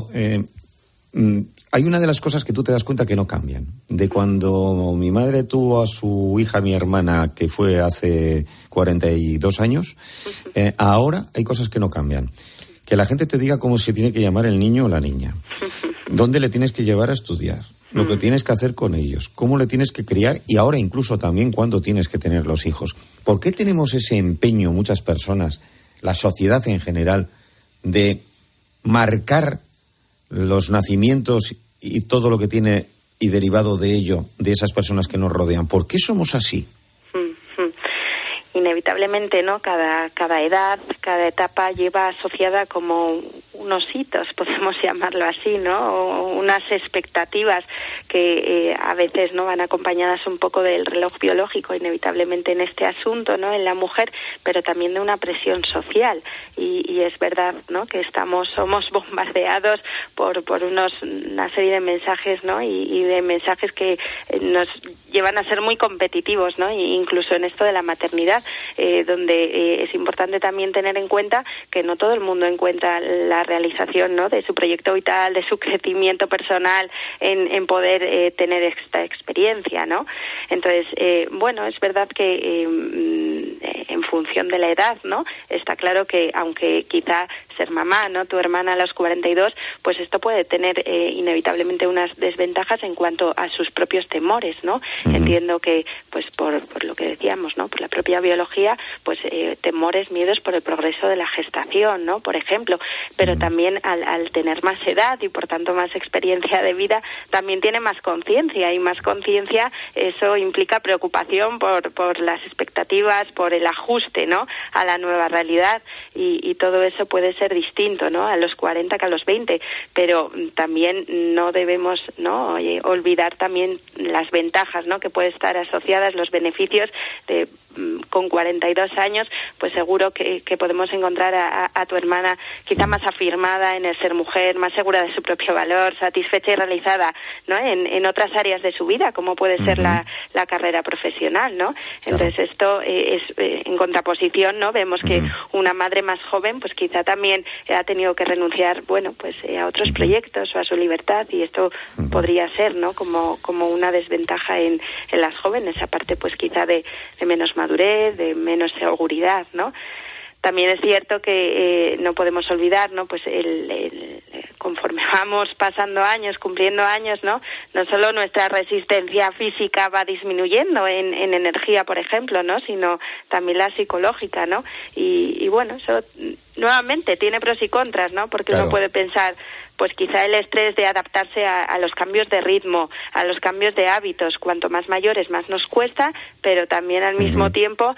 hay una de las cosas que tú te das cuenta que no cambian. De cuando mi madre tuvo a su hija, mi hermana, que fue hace 42 años, ahora hay cosas que no cambian. Que la gente te diga cómo se tiene que llamar el niño o la niña. Dónde le tienes que llevar a estudiar. Lo que tienes que hacer con ellos, cómo le tienes que criar y ahora incluso también cuándo tienes que tener los hijos. ¿Por qué tenemos ese empeño muchas personas, la sociedad en general, de marcar los nacimientos y todo lo que tiene y derivado de ello, de esas personas que nos rodean? ¿Por qué somos así? Inevitablemente, ¿no? Cada edad, cada etapa lleva asociada como unos hitos, podemos llamarlo así, ¿no? O unas expectativas que a veces no van acompañadas un poco del reloj biológico, inevitablemente en este asunto, ¿no? En la mujer, pero también de una presión social. Y es verdad, ¿no? Que somos bombardeados por una serie de mensajes, ¿no? Y de mensajes que nos llevan a ser muy competitivos, ¿no? E incluso en esto de la maternidad, donde es importante también tener en cuenta que no todo el mundo encuentra la realización, ¿no? De su proyecto vital, de su crecimiento personal en poder tener esta experiencia, ¿no? Entonces, bueno, es verdad que en función de la edad, ¿no? Está claro que aunque quizá ser mamá, ¿no? Tu hermana a los 42, pues esto puede tener inevitablemente unas desventajas en cuanto a sus propios temores, ¿no? Entiendo que, pues por lo que decíamos, ¿no? Por la propia biología, pues temores, miedos por el progreso de la gestación, ¿no? Por ejemplo, pero también al tener más edad y por tanto más experiencia de vida, también tiene más conciencia, y más conciencia, eso implica preocupación por las expectativas, por el ajuste, ¿no? A la nueva realidad, y todo eso puede ser distinto, ¿no? A los 40 que a los 20, pero también no debemos, ¿no? Olvidar también las ventajas, ¿no? Que puede estar asociadas, los beneficios de con 42 años, pues seguro que podemos encontrar a tu hermana quizá más afirmada en el ser mujer, más segura de su propio valor, satisfecha y realizada, ¿no? En otras áreas de su vida, como puede ser la carrera profesional, ¿no? Entonces esto es en contraposición, ¿no? Vemos que una madre más joven, pues quizá también ha tenido que renunciar, bueno, pues a otros proyectos o a su libertad, y esto podría ser, ¿no? Como una desventaja en las jóvenes, aparte pues quizá de menos madurez, de menos seguridad, ¿no? También es cierto que no podemos olvidar, ¿no? Pues conforme vamos pasando años, cumpliendo años, ¿no? No solo nuestra resistencia física va disminuyendo en energía, por ejemplo, ¿no? Sino también la psicológica, ¿no? Y bueno, eso nuevamente tiene pros y contras, ¿no? Porque uno puede pensar, pues quizá el estrés de adaptarse a los cambios de ritmo, a los cambios de hábitos, cuanto más mayores más nos cuesta, pero también al mismo tiempo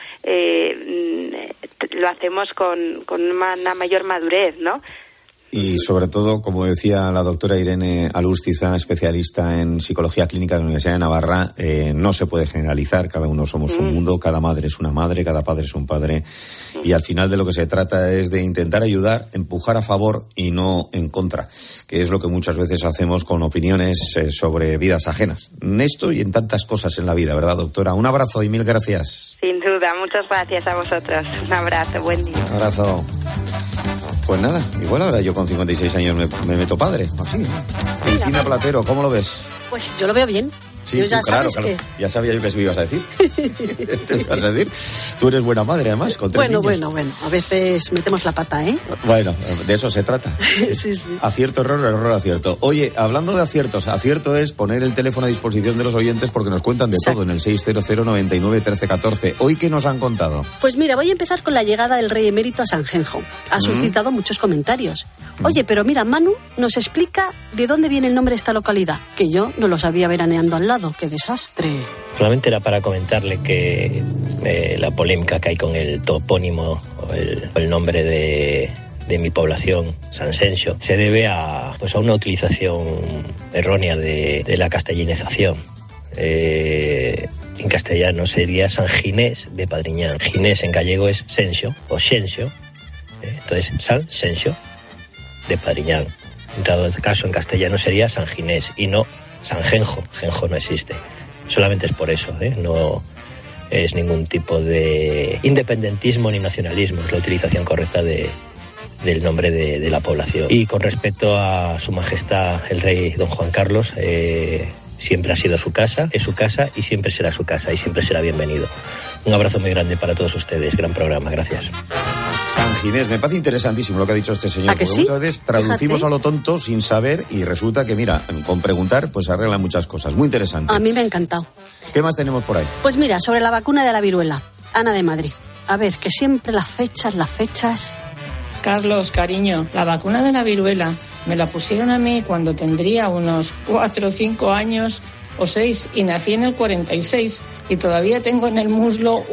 lo hacemos con una mayor madurez, ¿no? Y sobre todo, como decía la doctora Irene Alustiza, especialista en psicología clínica de la Universidad de Navarra, no se puede generalizar, cada uno somos un mundo, cada madre es una madre, cada padre es un padre, y al final de lo que se trata es de intentar ayudar, empujar a favor y no en contra, que es lo que muchas veces hacemos con opiniones sobre vidas ajenas. En esto y en tantas cosas en la vida, ¿verdad, doctora? Un abrazo y mil gracias. Sin duda, muchas gracias a vosotros. Un abrazo, buen día. Un abrazo. Pues nada, igual ahora yo con 56 años me meto padre, así. Cristina Platero, ¿cómo lo ves? Pues yo lo veo bien. Sí, yo ya tú, claro, sabes claro. Ya sabía yo que se me ibas a decir. Te ibas a decir. Tú eres buena madre, además, con 3 niños. Bueno. A veces metemos la pata, ¿eh? Bueno, de eso se trata. Sí. Acierto, error, acierto. Oye, hablando de aciertos, acierto es poner el teléfono a disposición de los oyentes porque nos cuentan de todo en el 600 99 13 14. ¿Hoy qué nos han contado? Pues mira, voy a empezar con la llegada del rey emérito a Sanjenjo. Ha suscitado muchos comentarios. Oye, pero mira, Manu nos explica de dónde viene el nombre de esta localidad, que yo no lo sabía veraneando al lado. ¡Qué desastre! Solamente era para comentarle que la polémica que hay con el topónimo o el nombre de mi población, Sanxenxo, se debe a una utilización errónea de la castellanización. En castellano sería San Ginés de Padriñán. Ginés en gallego es Xenxo o Xenxo. Entonces, San Xenxo de Padriñán. En todo caso, en castellano sería San Ginés y no Sanjenjo. Genjo no existe. Solamente es por eso, no es ningún tipo de independentismo ni nacionalismo. Es la utilización correcta del nombre de la población. Y con respecto a Su Majestad el Rey Don Juan Carlos, siempre ha sido su casa, es su casa y siempre será su casa y siempre será bienvenido. Un abrazo muy grande para todos ustedes. Gran programa, gracias. San Ginés, me parece interesantísimo lo que ha dicho este señor, porque muchas veces traducimos a lo tonto sin saber y resulta que, mira, con preguntar pues arreglan muchas cosas. Muy interesante. A mí me ha encantado. ¿Qué más tenemos por ahí? Pues mira, sobre la vacuna de la viruela, Ana de Madrid. A ver, que siempre las fechas... Carlos, cariño, la vacuna de la viruela me la pusieron a mí cuando tendría unos 4 o 5 años o 6 y nací en el 46 y todavía tengo en el muslo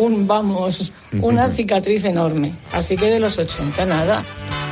una cicatriz enorme. Así que de los 80 nada.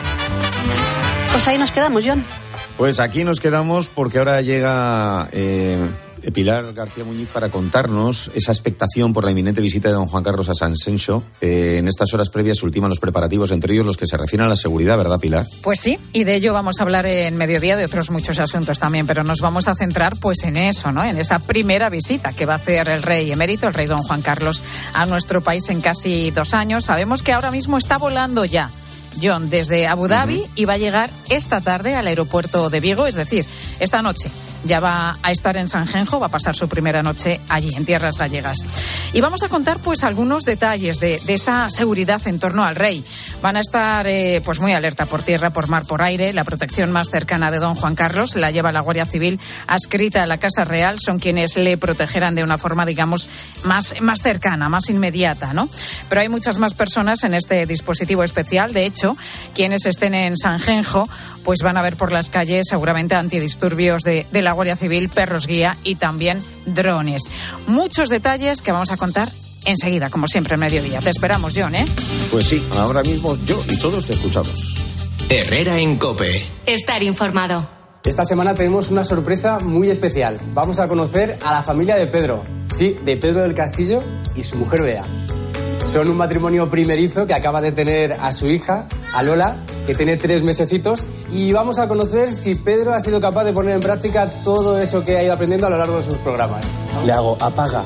Pues ahí nos quedamos, John. Pues aquí nos quedamos porque ahora llega Pilar García Muñiz para contarnos esa expectación por la inminente visita de don Juan Carlos a Sanxenxo. En estas horas previas se ultiman los preparativos, entre ellos los que se refieren a la seguridad, ¿verdad, Pilar? Pues sí, y de ello vamos a hablar en Mediodía, de otros muchos asuntos también, pero nos vamos a centrar pues en eso, ¿no? En esa primera visita que va a hacer el rey emérito, el rey don Juan Carlos, a nuestro país en casi 2 años. Sabemos que ahora mismo está volando ya, John, desde Abu Dhabi y va a llegar esta tarde al aeropuerto de Vigo, es decir, esta noche. Ya va a estar en Sanjenjo, va a pasar su primera noche allí, en tierras gallegas. Y vamos a contar pues algunos detalles de esa seguridad en torno al rey. Van a estar pues muy alerta por tierra, por mar, por aire. La protección más cercana de don Juan Carlos la lleva la Guardia Civil adscrita a la Casa Real. Son quienes le protegerán de una forma, digamos, más cercana, más inmediata, ¿no? Pero hay muchas más personas en este dispositivo especial. De hecho, quienes estén en Sanjenjo pues van a ver por las calles seguramente antidisturbios de la Guardia Civil, perros guía y también drones. Muchos detalles que vamos a contar enseguida, como siempre, en Mediodía. Te esperamos, John, ¿eh? Pues sí, ahora mismo yo y todos te escuchamos. Herrera en COPE. Estar informado. Esta semana tenemos una sorpresa muy especial. Vamos a conocer a la familia de Pedro. Sí, de Pedro del Castillo y su mujer Bea. Son un matrimonio primerizo que acaba de tener a su hija, a Lola, que tiene 3 mesecitos, y vamos a conocer si Pedro ha sido capaz de poner en práctica todo eso que ha ido aprendiendo a lo largo de sus programas. Le hago apaga.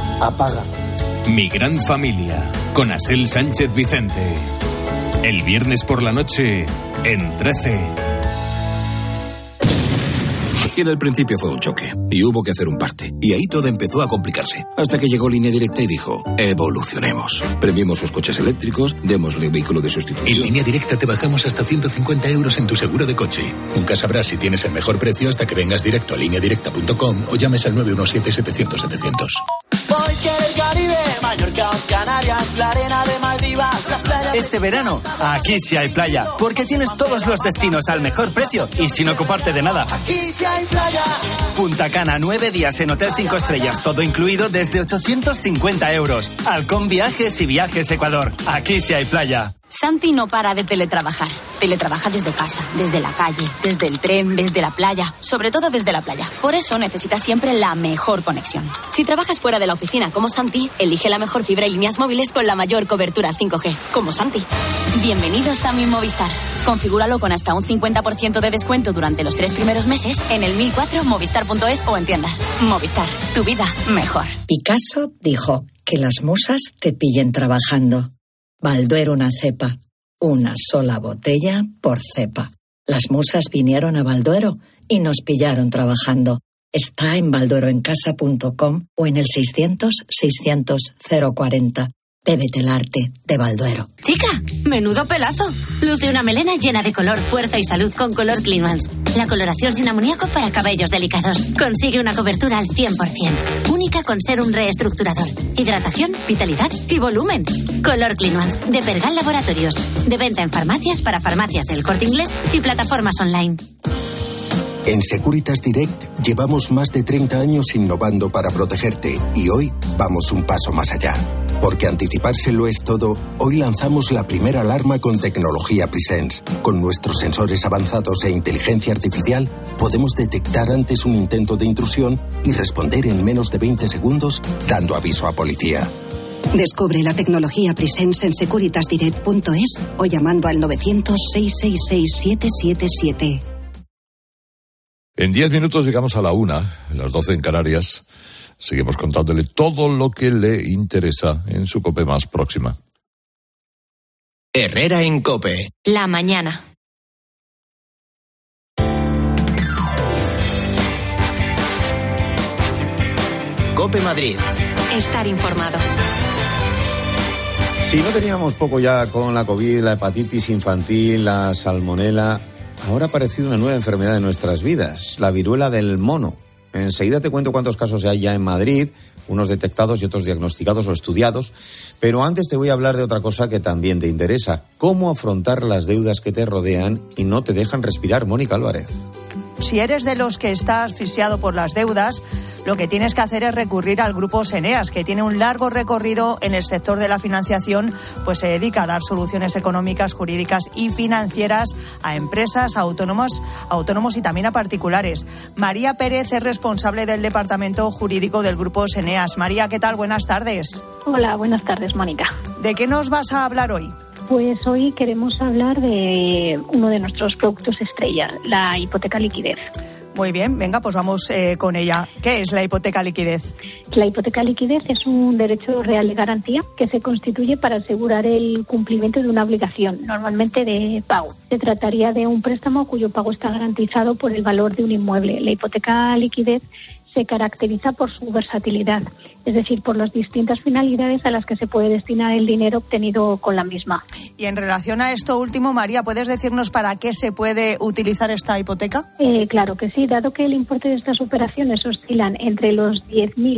Mi gran familia, con Asel Sánchez Vicente. El viernes por la noche, en 13. Y en el principio fue un choque, y hubo que hacer un parte. Y ahí todo empezó a complicarse. Hasta que llegó Línea Directa y dijo, evolucionemos. Premiemos sus coches eléctricos, démosle vehículo de sustitución. En Línea Directa te bajamos hasta 150 euros en tu seguro de coche. Nunca sabrás si tienes el mejor precio hasta que vengas directo a lineadirecta.com o llames al 917-700-700. Caribe, Mallorca, Canarias, la arena de Maldivas, las playas. Este verano, aquí sí hay playa, porque tienes todos los destinos al mejor precio y sin ocuparte de nada. Aquí sí hay playa. Punta Cana, 9 días en Hotel 5 Estrellas, todo incluido desde 850 euros. Halcón Viajes y Viajes Ecuador, aquí sí hay playa. Santi no para de teletrabajar. Teletrabaja desde casa, desde la calle, desde el tren, desde la playa, sobre todo desde la playa. Por eso necesita siempre la mejor conexión. Si trabajas fuera de la oficina como Santi, elige la mejor fibra y líneas móviles con la mayor cobertura 5G, como Santi. Bienvenidos a Mi Movistar. Configúralo con hasta un 50% de descuento durante los 3 primeros meses en el 1004, movistar.es o en tiendas. Movistar, tu vida mejor. Picasso dijo que las musas te pillen trabajando. Balduero una cepa, una sola botella por cepa. Las musas vinieron a Balduero y nos pillaron trabajando. Está en baldueroencasa.com o en el 600-600-040. Bébete el arte de Balduero. Chica, menudo pelazo. Luce una melena llena de color, fuerza y salud con Color Clean Ones. La coloración sin amoníaco para cabellos delicados. Consigue una cobertura al 100%. Única con serum reestructurador. Hidratación, vitalidad y volumen. Color Clean Ones, de Pergal Laboratorios. De venta en farmacias para farmacias del Corte Inglés y plataformas online. En Securitas Direct llevamos más de 30 años innovando para protegerte y hoy vamos un paso más allá. Porque anticipárselo es todo, hoy lanzamos la primera alarma con tecnología Presence. Con nuestros sensores avanzados e inteligencia artificial, podemos detectar antes un intento de intrusión y responder en menos de 20 segundos, dando aviso a policía. Descubre la tecnología Presence en securitasdirect.es o llamando al 900-666-777. En 10 minutos llegamos a la 1, las 12 en Canarias. Seguimos contándole todo lo que le interesa en su COPE más próxima. Herrera en COPE. La mañana. COPE Madrid. Estar informado. Si no teníamos poco ya con la COVID, la hepatitis infantil, la salmonela, ahora ha aparecido una nueva enfermedad en nuestras vidas, la viruela del mono. Enseguida te cuento cuántos casos hay ya en Madrid, unos detectados y otros diagnosticados o estudiados, pero antes te voy a hablar de otra cosa que también te interesa, cómo afrontar las deudas que te rodean y no te dejan respirar. Mónica Álvarez. Si eres de los que está asfixiado por las deudas, lo que tienes que hacer es recurrir al Grupo Seneas, que tiene un largo recorrido en el sector de la financiación, pues se dedica a dar soluciones económicas, jurídicas y financieras a empresas, a autónomos y también a particulares. María Pérez es responsable del departamento jurídico del Grupo Seneas. María, ¿qué tal? Buenas tardes. Hola, buenas tardes, Mónica. ¿De qué nos vas a hablar hoy? Pues hoy queremos hablar de uno de nuestros productos estrella, la hipoteca liquidez. Muy bien, venga, pues vamos con ella. ¿Qué es la hipoteca liquidez? La hipoteca liquidez es un derecho real de garantía que se constituye para asegurar el cumplimiento de una obligación, normalmente de pago. Se trataría de un préstamo cuyo pago está garantizado por el valor de un inmueble. La hipoteca liquidez se caracteriza por su versatilidad, es decir, por las distintas finalidades a las que se puede destinar el dinero obtenido con la misma. Y en relación a esto último, María, ¿puedes decirnos para qué se puede utilizar esta hipoteca? Claro que sí, dado que el importe de estas operaciones oscilan entre los 10.000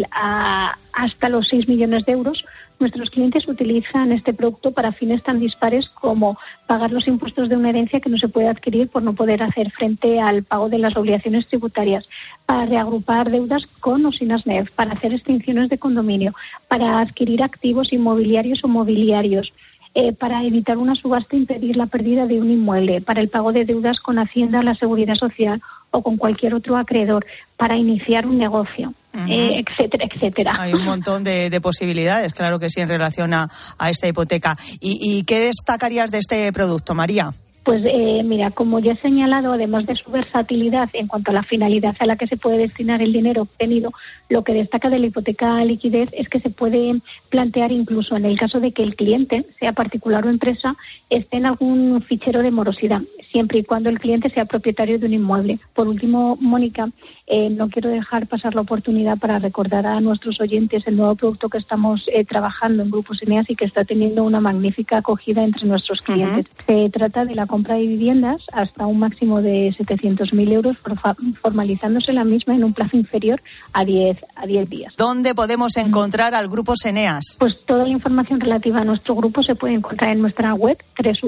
hasta los 6 millones de euros, nuestros clientes utilizan este producto para fines tan dispares como pagar los impuestos de una herencia que no se puede adquirir por no poder hacer frente al pago de las obligaciones tributarias, para reagrupar deudas con o sin ASNEF, para hacer extinciones de condominio, para adquirir activos inmobiliarios o mobiliarios, para evitar una subasta e impedir la pérdida de un inmueble, para el pago de deudas con Hacienda, la Seguridad Social o con cualquier otro acreedor, para iniciar un negocio. Etcétera, etcétera. Hay un montón de posibilidades, claro que sí, en relación a esta hipoteca. ¿Y qué destacarías de este producto, María? Pues mira, como ya he señalado, además de su versatilidad en cuanto a la finalidad a la que se puede destinar el dinero obtenido, lo que destaca de la hipoteca liquidez es que se puede plantear incluso en el caso de que el cliente, sea particular o empresa, esté en algún fichero de morosidad, siempre y cuando el cliente sea propietario de un inmueble. Por último, Mónica, no quiero dejar pasar la oportunidad para recordar a nuestros oyentes el nuevo producto que estamos trabajando en Grupo Seneas y que está teniendo una magnífica acogida entre nuestros clientes. Se trata de la compra de viviendas hasta un máximo de 700.000 euros, formalizándose la misma en un plazo inferior a 10 días. ¿Dónde podemos encontrar al Grupo Seneas? Pues toda la información relativa a nuestro grupo se puede encontrar en nuestra web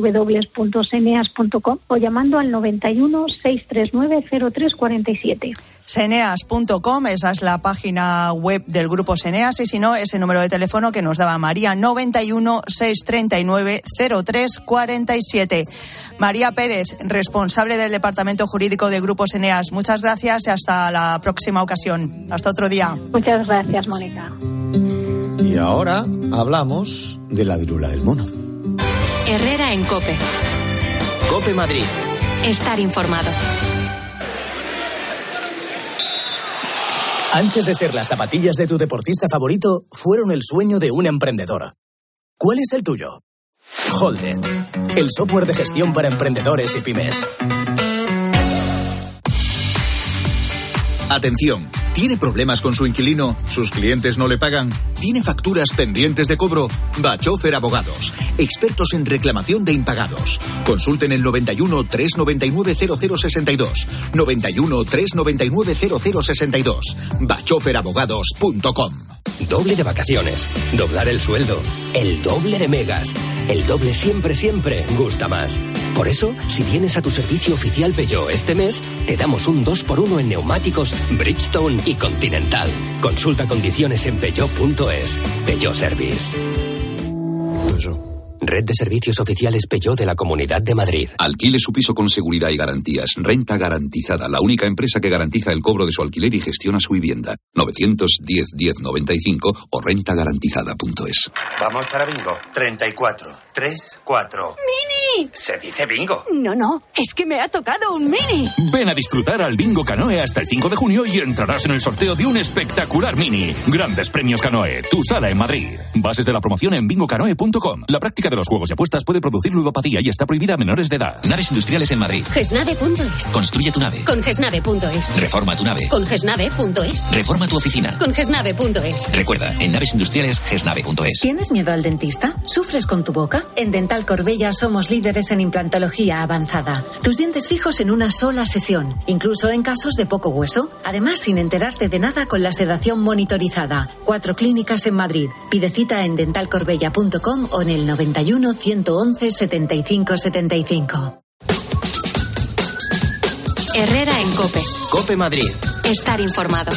www.seneas.com o llamando al 91 639 0347. Seneas.com, esa es la página web del Grupo Seneas, y si no, ese número de teléfono que nos daba María, 91 639 0347. María Pérez, responsable del Departamento Jurídico de Grupo Seneas. Muchas gracias y hasta la próxima ocasión. Hasta otro día. Muchas gracias, Mónica. Y ahora hablamos de la viruela del mono. Herrera en COPE. COPE Madrid. Estar informado. Antes de ser las zapatillas de tu deportista favorito, fueron el sueño de un emprendedor. ¿Cuál es el tuyo? Holded, el software de gestión para emprendedores y pymes. Atención, ¿Tiene problemas con su inquilino? ¿Sus clientes no le pagan? ¿Tiene facturas pendientes de cobro? Bachofer Abogados, expertos en reclamación de impagados. Consulten el 91 399 0062. 91 399 0062. bachoferabogados.com. Doble de vacaciones, doblar el sueldo, el doble de megas. El doble siempre, siempre gusta más. Por eso, si vienes a tu servicio oficial Peugeot este mes, te damos un 2x1 en neumáticos Bridgestone y Continental. Consulta condiciones en peugeot.es. Peugeot Service. Red de servicios oficiales Peugeot de la Comunidad de Madrid. Alquile su piso con seguridad y garantías. Renta Garantizada, la única empresa que garantiza el cobro de su alquiler y gestiona su vivienda. 910 1095 o rentagarantizada.es. Vamos para bingo. 34, 3, 4. ¡Mini! Se dice bingo. No, es que me ha tocado un Mini. Ven a disfrutar al Bingo Canoe hasta el 5 de junio y entrarás en el sorteo de un espectacular Mini. Grandes premios Canoe, tu sala en Madrid. Bases de la promoción en bingocanoe.com. La práctica de los juegos y apuestas puede producir ludopatía y está prohibida a menores de edad. Naves industriales en Madrid. Gesnave.es. Construye tu nave. Con Gesnave.es. Reforma tu nave. Con Gesnave.es. Reforma tu oficina. Con Gesnave.es. Recuerda, en naves industriales, Gesnave.es. ¿Tienes miedo al dentista? ¿Sufres con tu boca? En Dental Corbella somos líderes en implantología avanzada. Tus dientes fijos en una sola sesión, incluso en casos de poco hueso. Además, sin enterarte de nada con la sedación monitorizada. 4 clínicas en Madrid. Pide cita en dentalcorbella.com o en el 91 111 75 75. Herrera en COPE. COPE Madrid. Estar informado.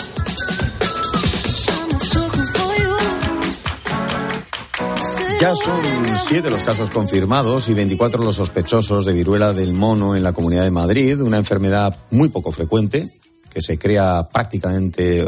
Ya son 7 los casos confirmados y 24 los sospechosos de viruela del mono en la Comunidad de Madrid, una enfermedad muy poco frecuente que se creía prácticamente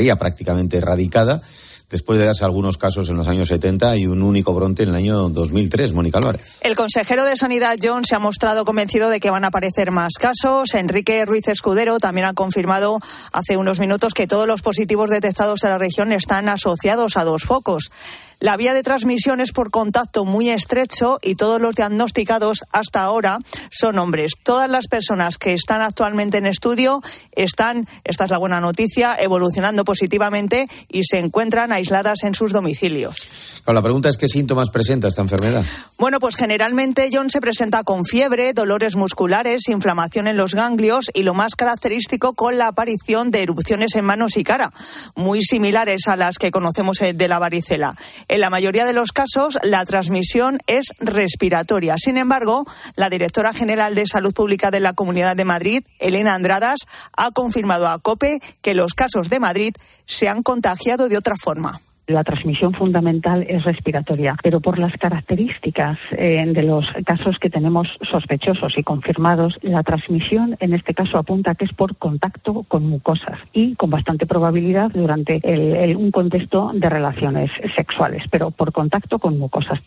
erradicada después de darse algunos casos en los años 70 y un único brote en el año 2003. Mónica Álvarez. El consejero de Sanidad, John, se ha mostrado convencido de que van a aparecer más casos. Enrique Ruiz Escudero también ha confirmado hace unos minutos que todos los positivos detectados en la región están asociados a 2 focos. La vía de transmisión es por contacto muy estrecho y todos los diagnosticados hasta ahora son hombres. Todas las personas que están actualmente en estudio están, esta es la buena noticia, evolucionando positivamente y se encuentran aisladas en sus domicilios. La pregunta es, ¿qué síntomas presenta esta enfermedad? Bueno, pues generalmente, John, se presenta con fiebre, dolores musculares, inflamación en los ganglios y lo más característico con la aparición de erupciones en manos y cara, muy similares a las que conocemos de la varicela. En la mayoría de los casos, la transmisión es respiratoria. Sin embargo, la directora general de Salud Pública de la Comunidad de Madrid, Elena Andradas, ha confirmado a COPE que los casos de Madrid se han contagiado de otra forma. La transmisión fundamental es respiratoria, pero por las características de los casos que tenemos sospechosos y confirmados, la transmisión en este caso apunta que es por contacto con mucosas y con bastante probabilidad durante un contexto de relaciones sexuales, pero por contacto con mucosas.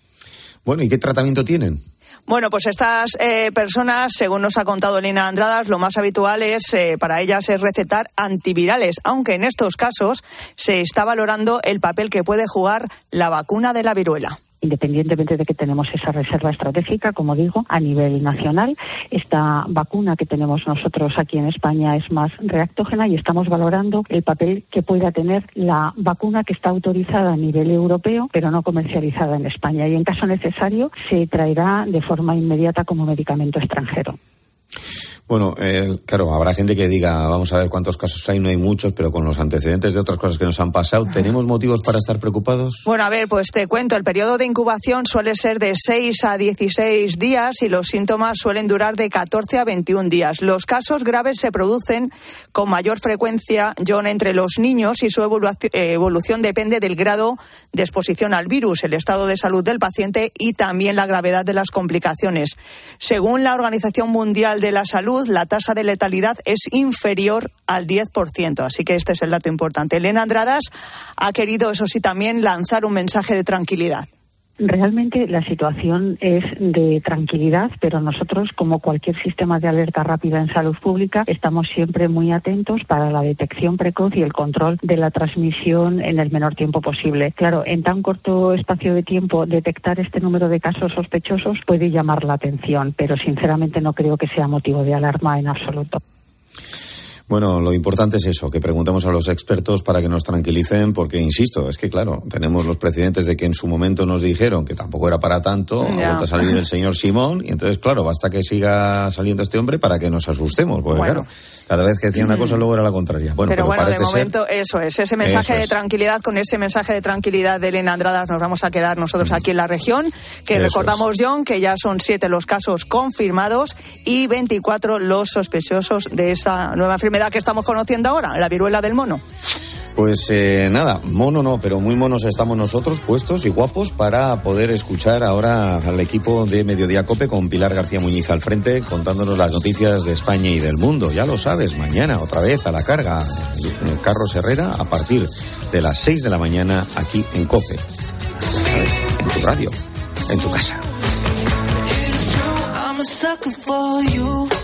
Bueno, ¿y qué tratamiento tienen? Bueno, pues estas personas, según nos ha contado Elena Andradas, lo más habitual para ellas es recetar antivirales, aunque en estos casos se está valorando el papel que puede jugar la vacuna de la viruela. Independientemente de que tenemos esa reserva estratégica, como digo, a nivel nacional, esta vacuna que tenemos nosotros aquí en España es más reactógena y estamos valorando el papel que pueda tener la vacuna que está autorizada a nivel europeo, pero no comercializada en España. Y en caso necesario, se traerá de forma inmediata como medicamento extranjero. Bueno, claro, habrá gente que diga, vamos a ver cuántos casos hay, no hay muchos, pero con los antecedentes de otras cosas que nos han pasado, ¿tenemos motivos para estar preocupados? Bueno, a ver, pues te cuento, el periodo de incubación suele ser de 6 a 16 días y los síntomas suelen durar de 14 a 21 días. Los casos graves se producen con mayor frecuencia, John, entre los niños y su evolución depende del grado de exposición al virus, el estado de salud del paciente y también la gravedad de las complicaciones. Según la Organización Mundial de la Salud, la tasa de letalidad es inferior al 10%, así que este es el dato importante. Elena Andradas ha querido, eso sí, también lanzar un mensaje de tranquilidad. Realmente la situación es de tranquilidad, pero nosotros, como cualquier sistema de alerta rápida en salud pública, estamos siempre muy atentos para la detección precoz y el control de la transmisión en el menor tiempo posible. Claro, en tan corto espacio de tiempo, detectar este número de casos sospechosos puede llamar la atención, pero sinceramente no creo que sea motivo de alarma en absoluto. Bueno, lo importante es eso, que preguntemos a los expertos para que nos tranquilicen, porque, insisto, es que, claro, tenemos los precedentes de que en su momento nos dijeron que tampoco era para tanto, ha vuelto a salir el señor Simón, y entonces, claro, basta que siga saliendo este hombre para que nos asustemos, porque, claro, cada vez que decía una cosa luego era la contraria. Bueno, pero bueno, de momento ser... eso es, ese mensaje de tranquilidad, con ese mensaje de tranquilidad de Elena Andradas nos vamos a quedar nosotros aquí en la región, que eso recordamos, John, que ya son 7 los casos confirmados y 24 los sospechosos de esta nueva enfermedad que estamos conociendo ahora, la viruela del mono. Pues nada, mono no, pero muy monos estamos nosotros, puestos y guapos, para poder escuchar ahora al equipo de Mediodía COPE con Pilar García Muñiz al frente, contándonos las noticias de España y del mundo. Ya lo sabes, mañana otra vez a la carga, Carlos Herrera, a partir de las 6 de la mañana aquí en COPE. ¿Sabes? En tu radio, en tu casa. I'm a sucker for you.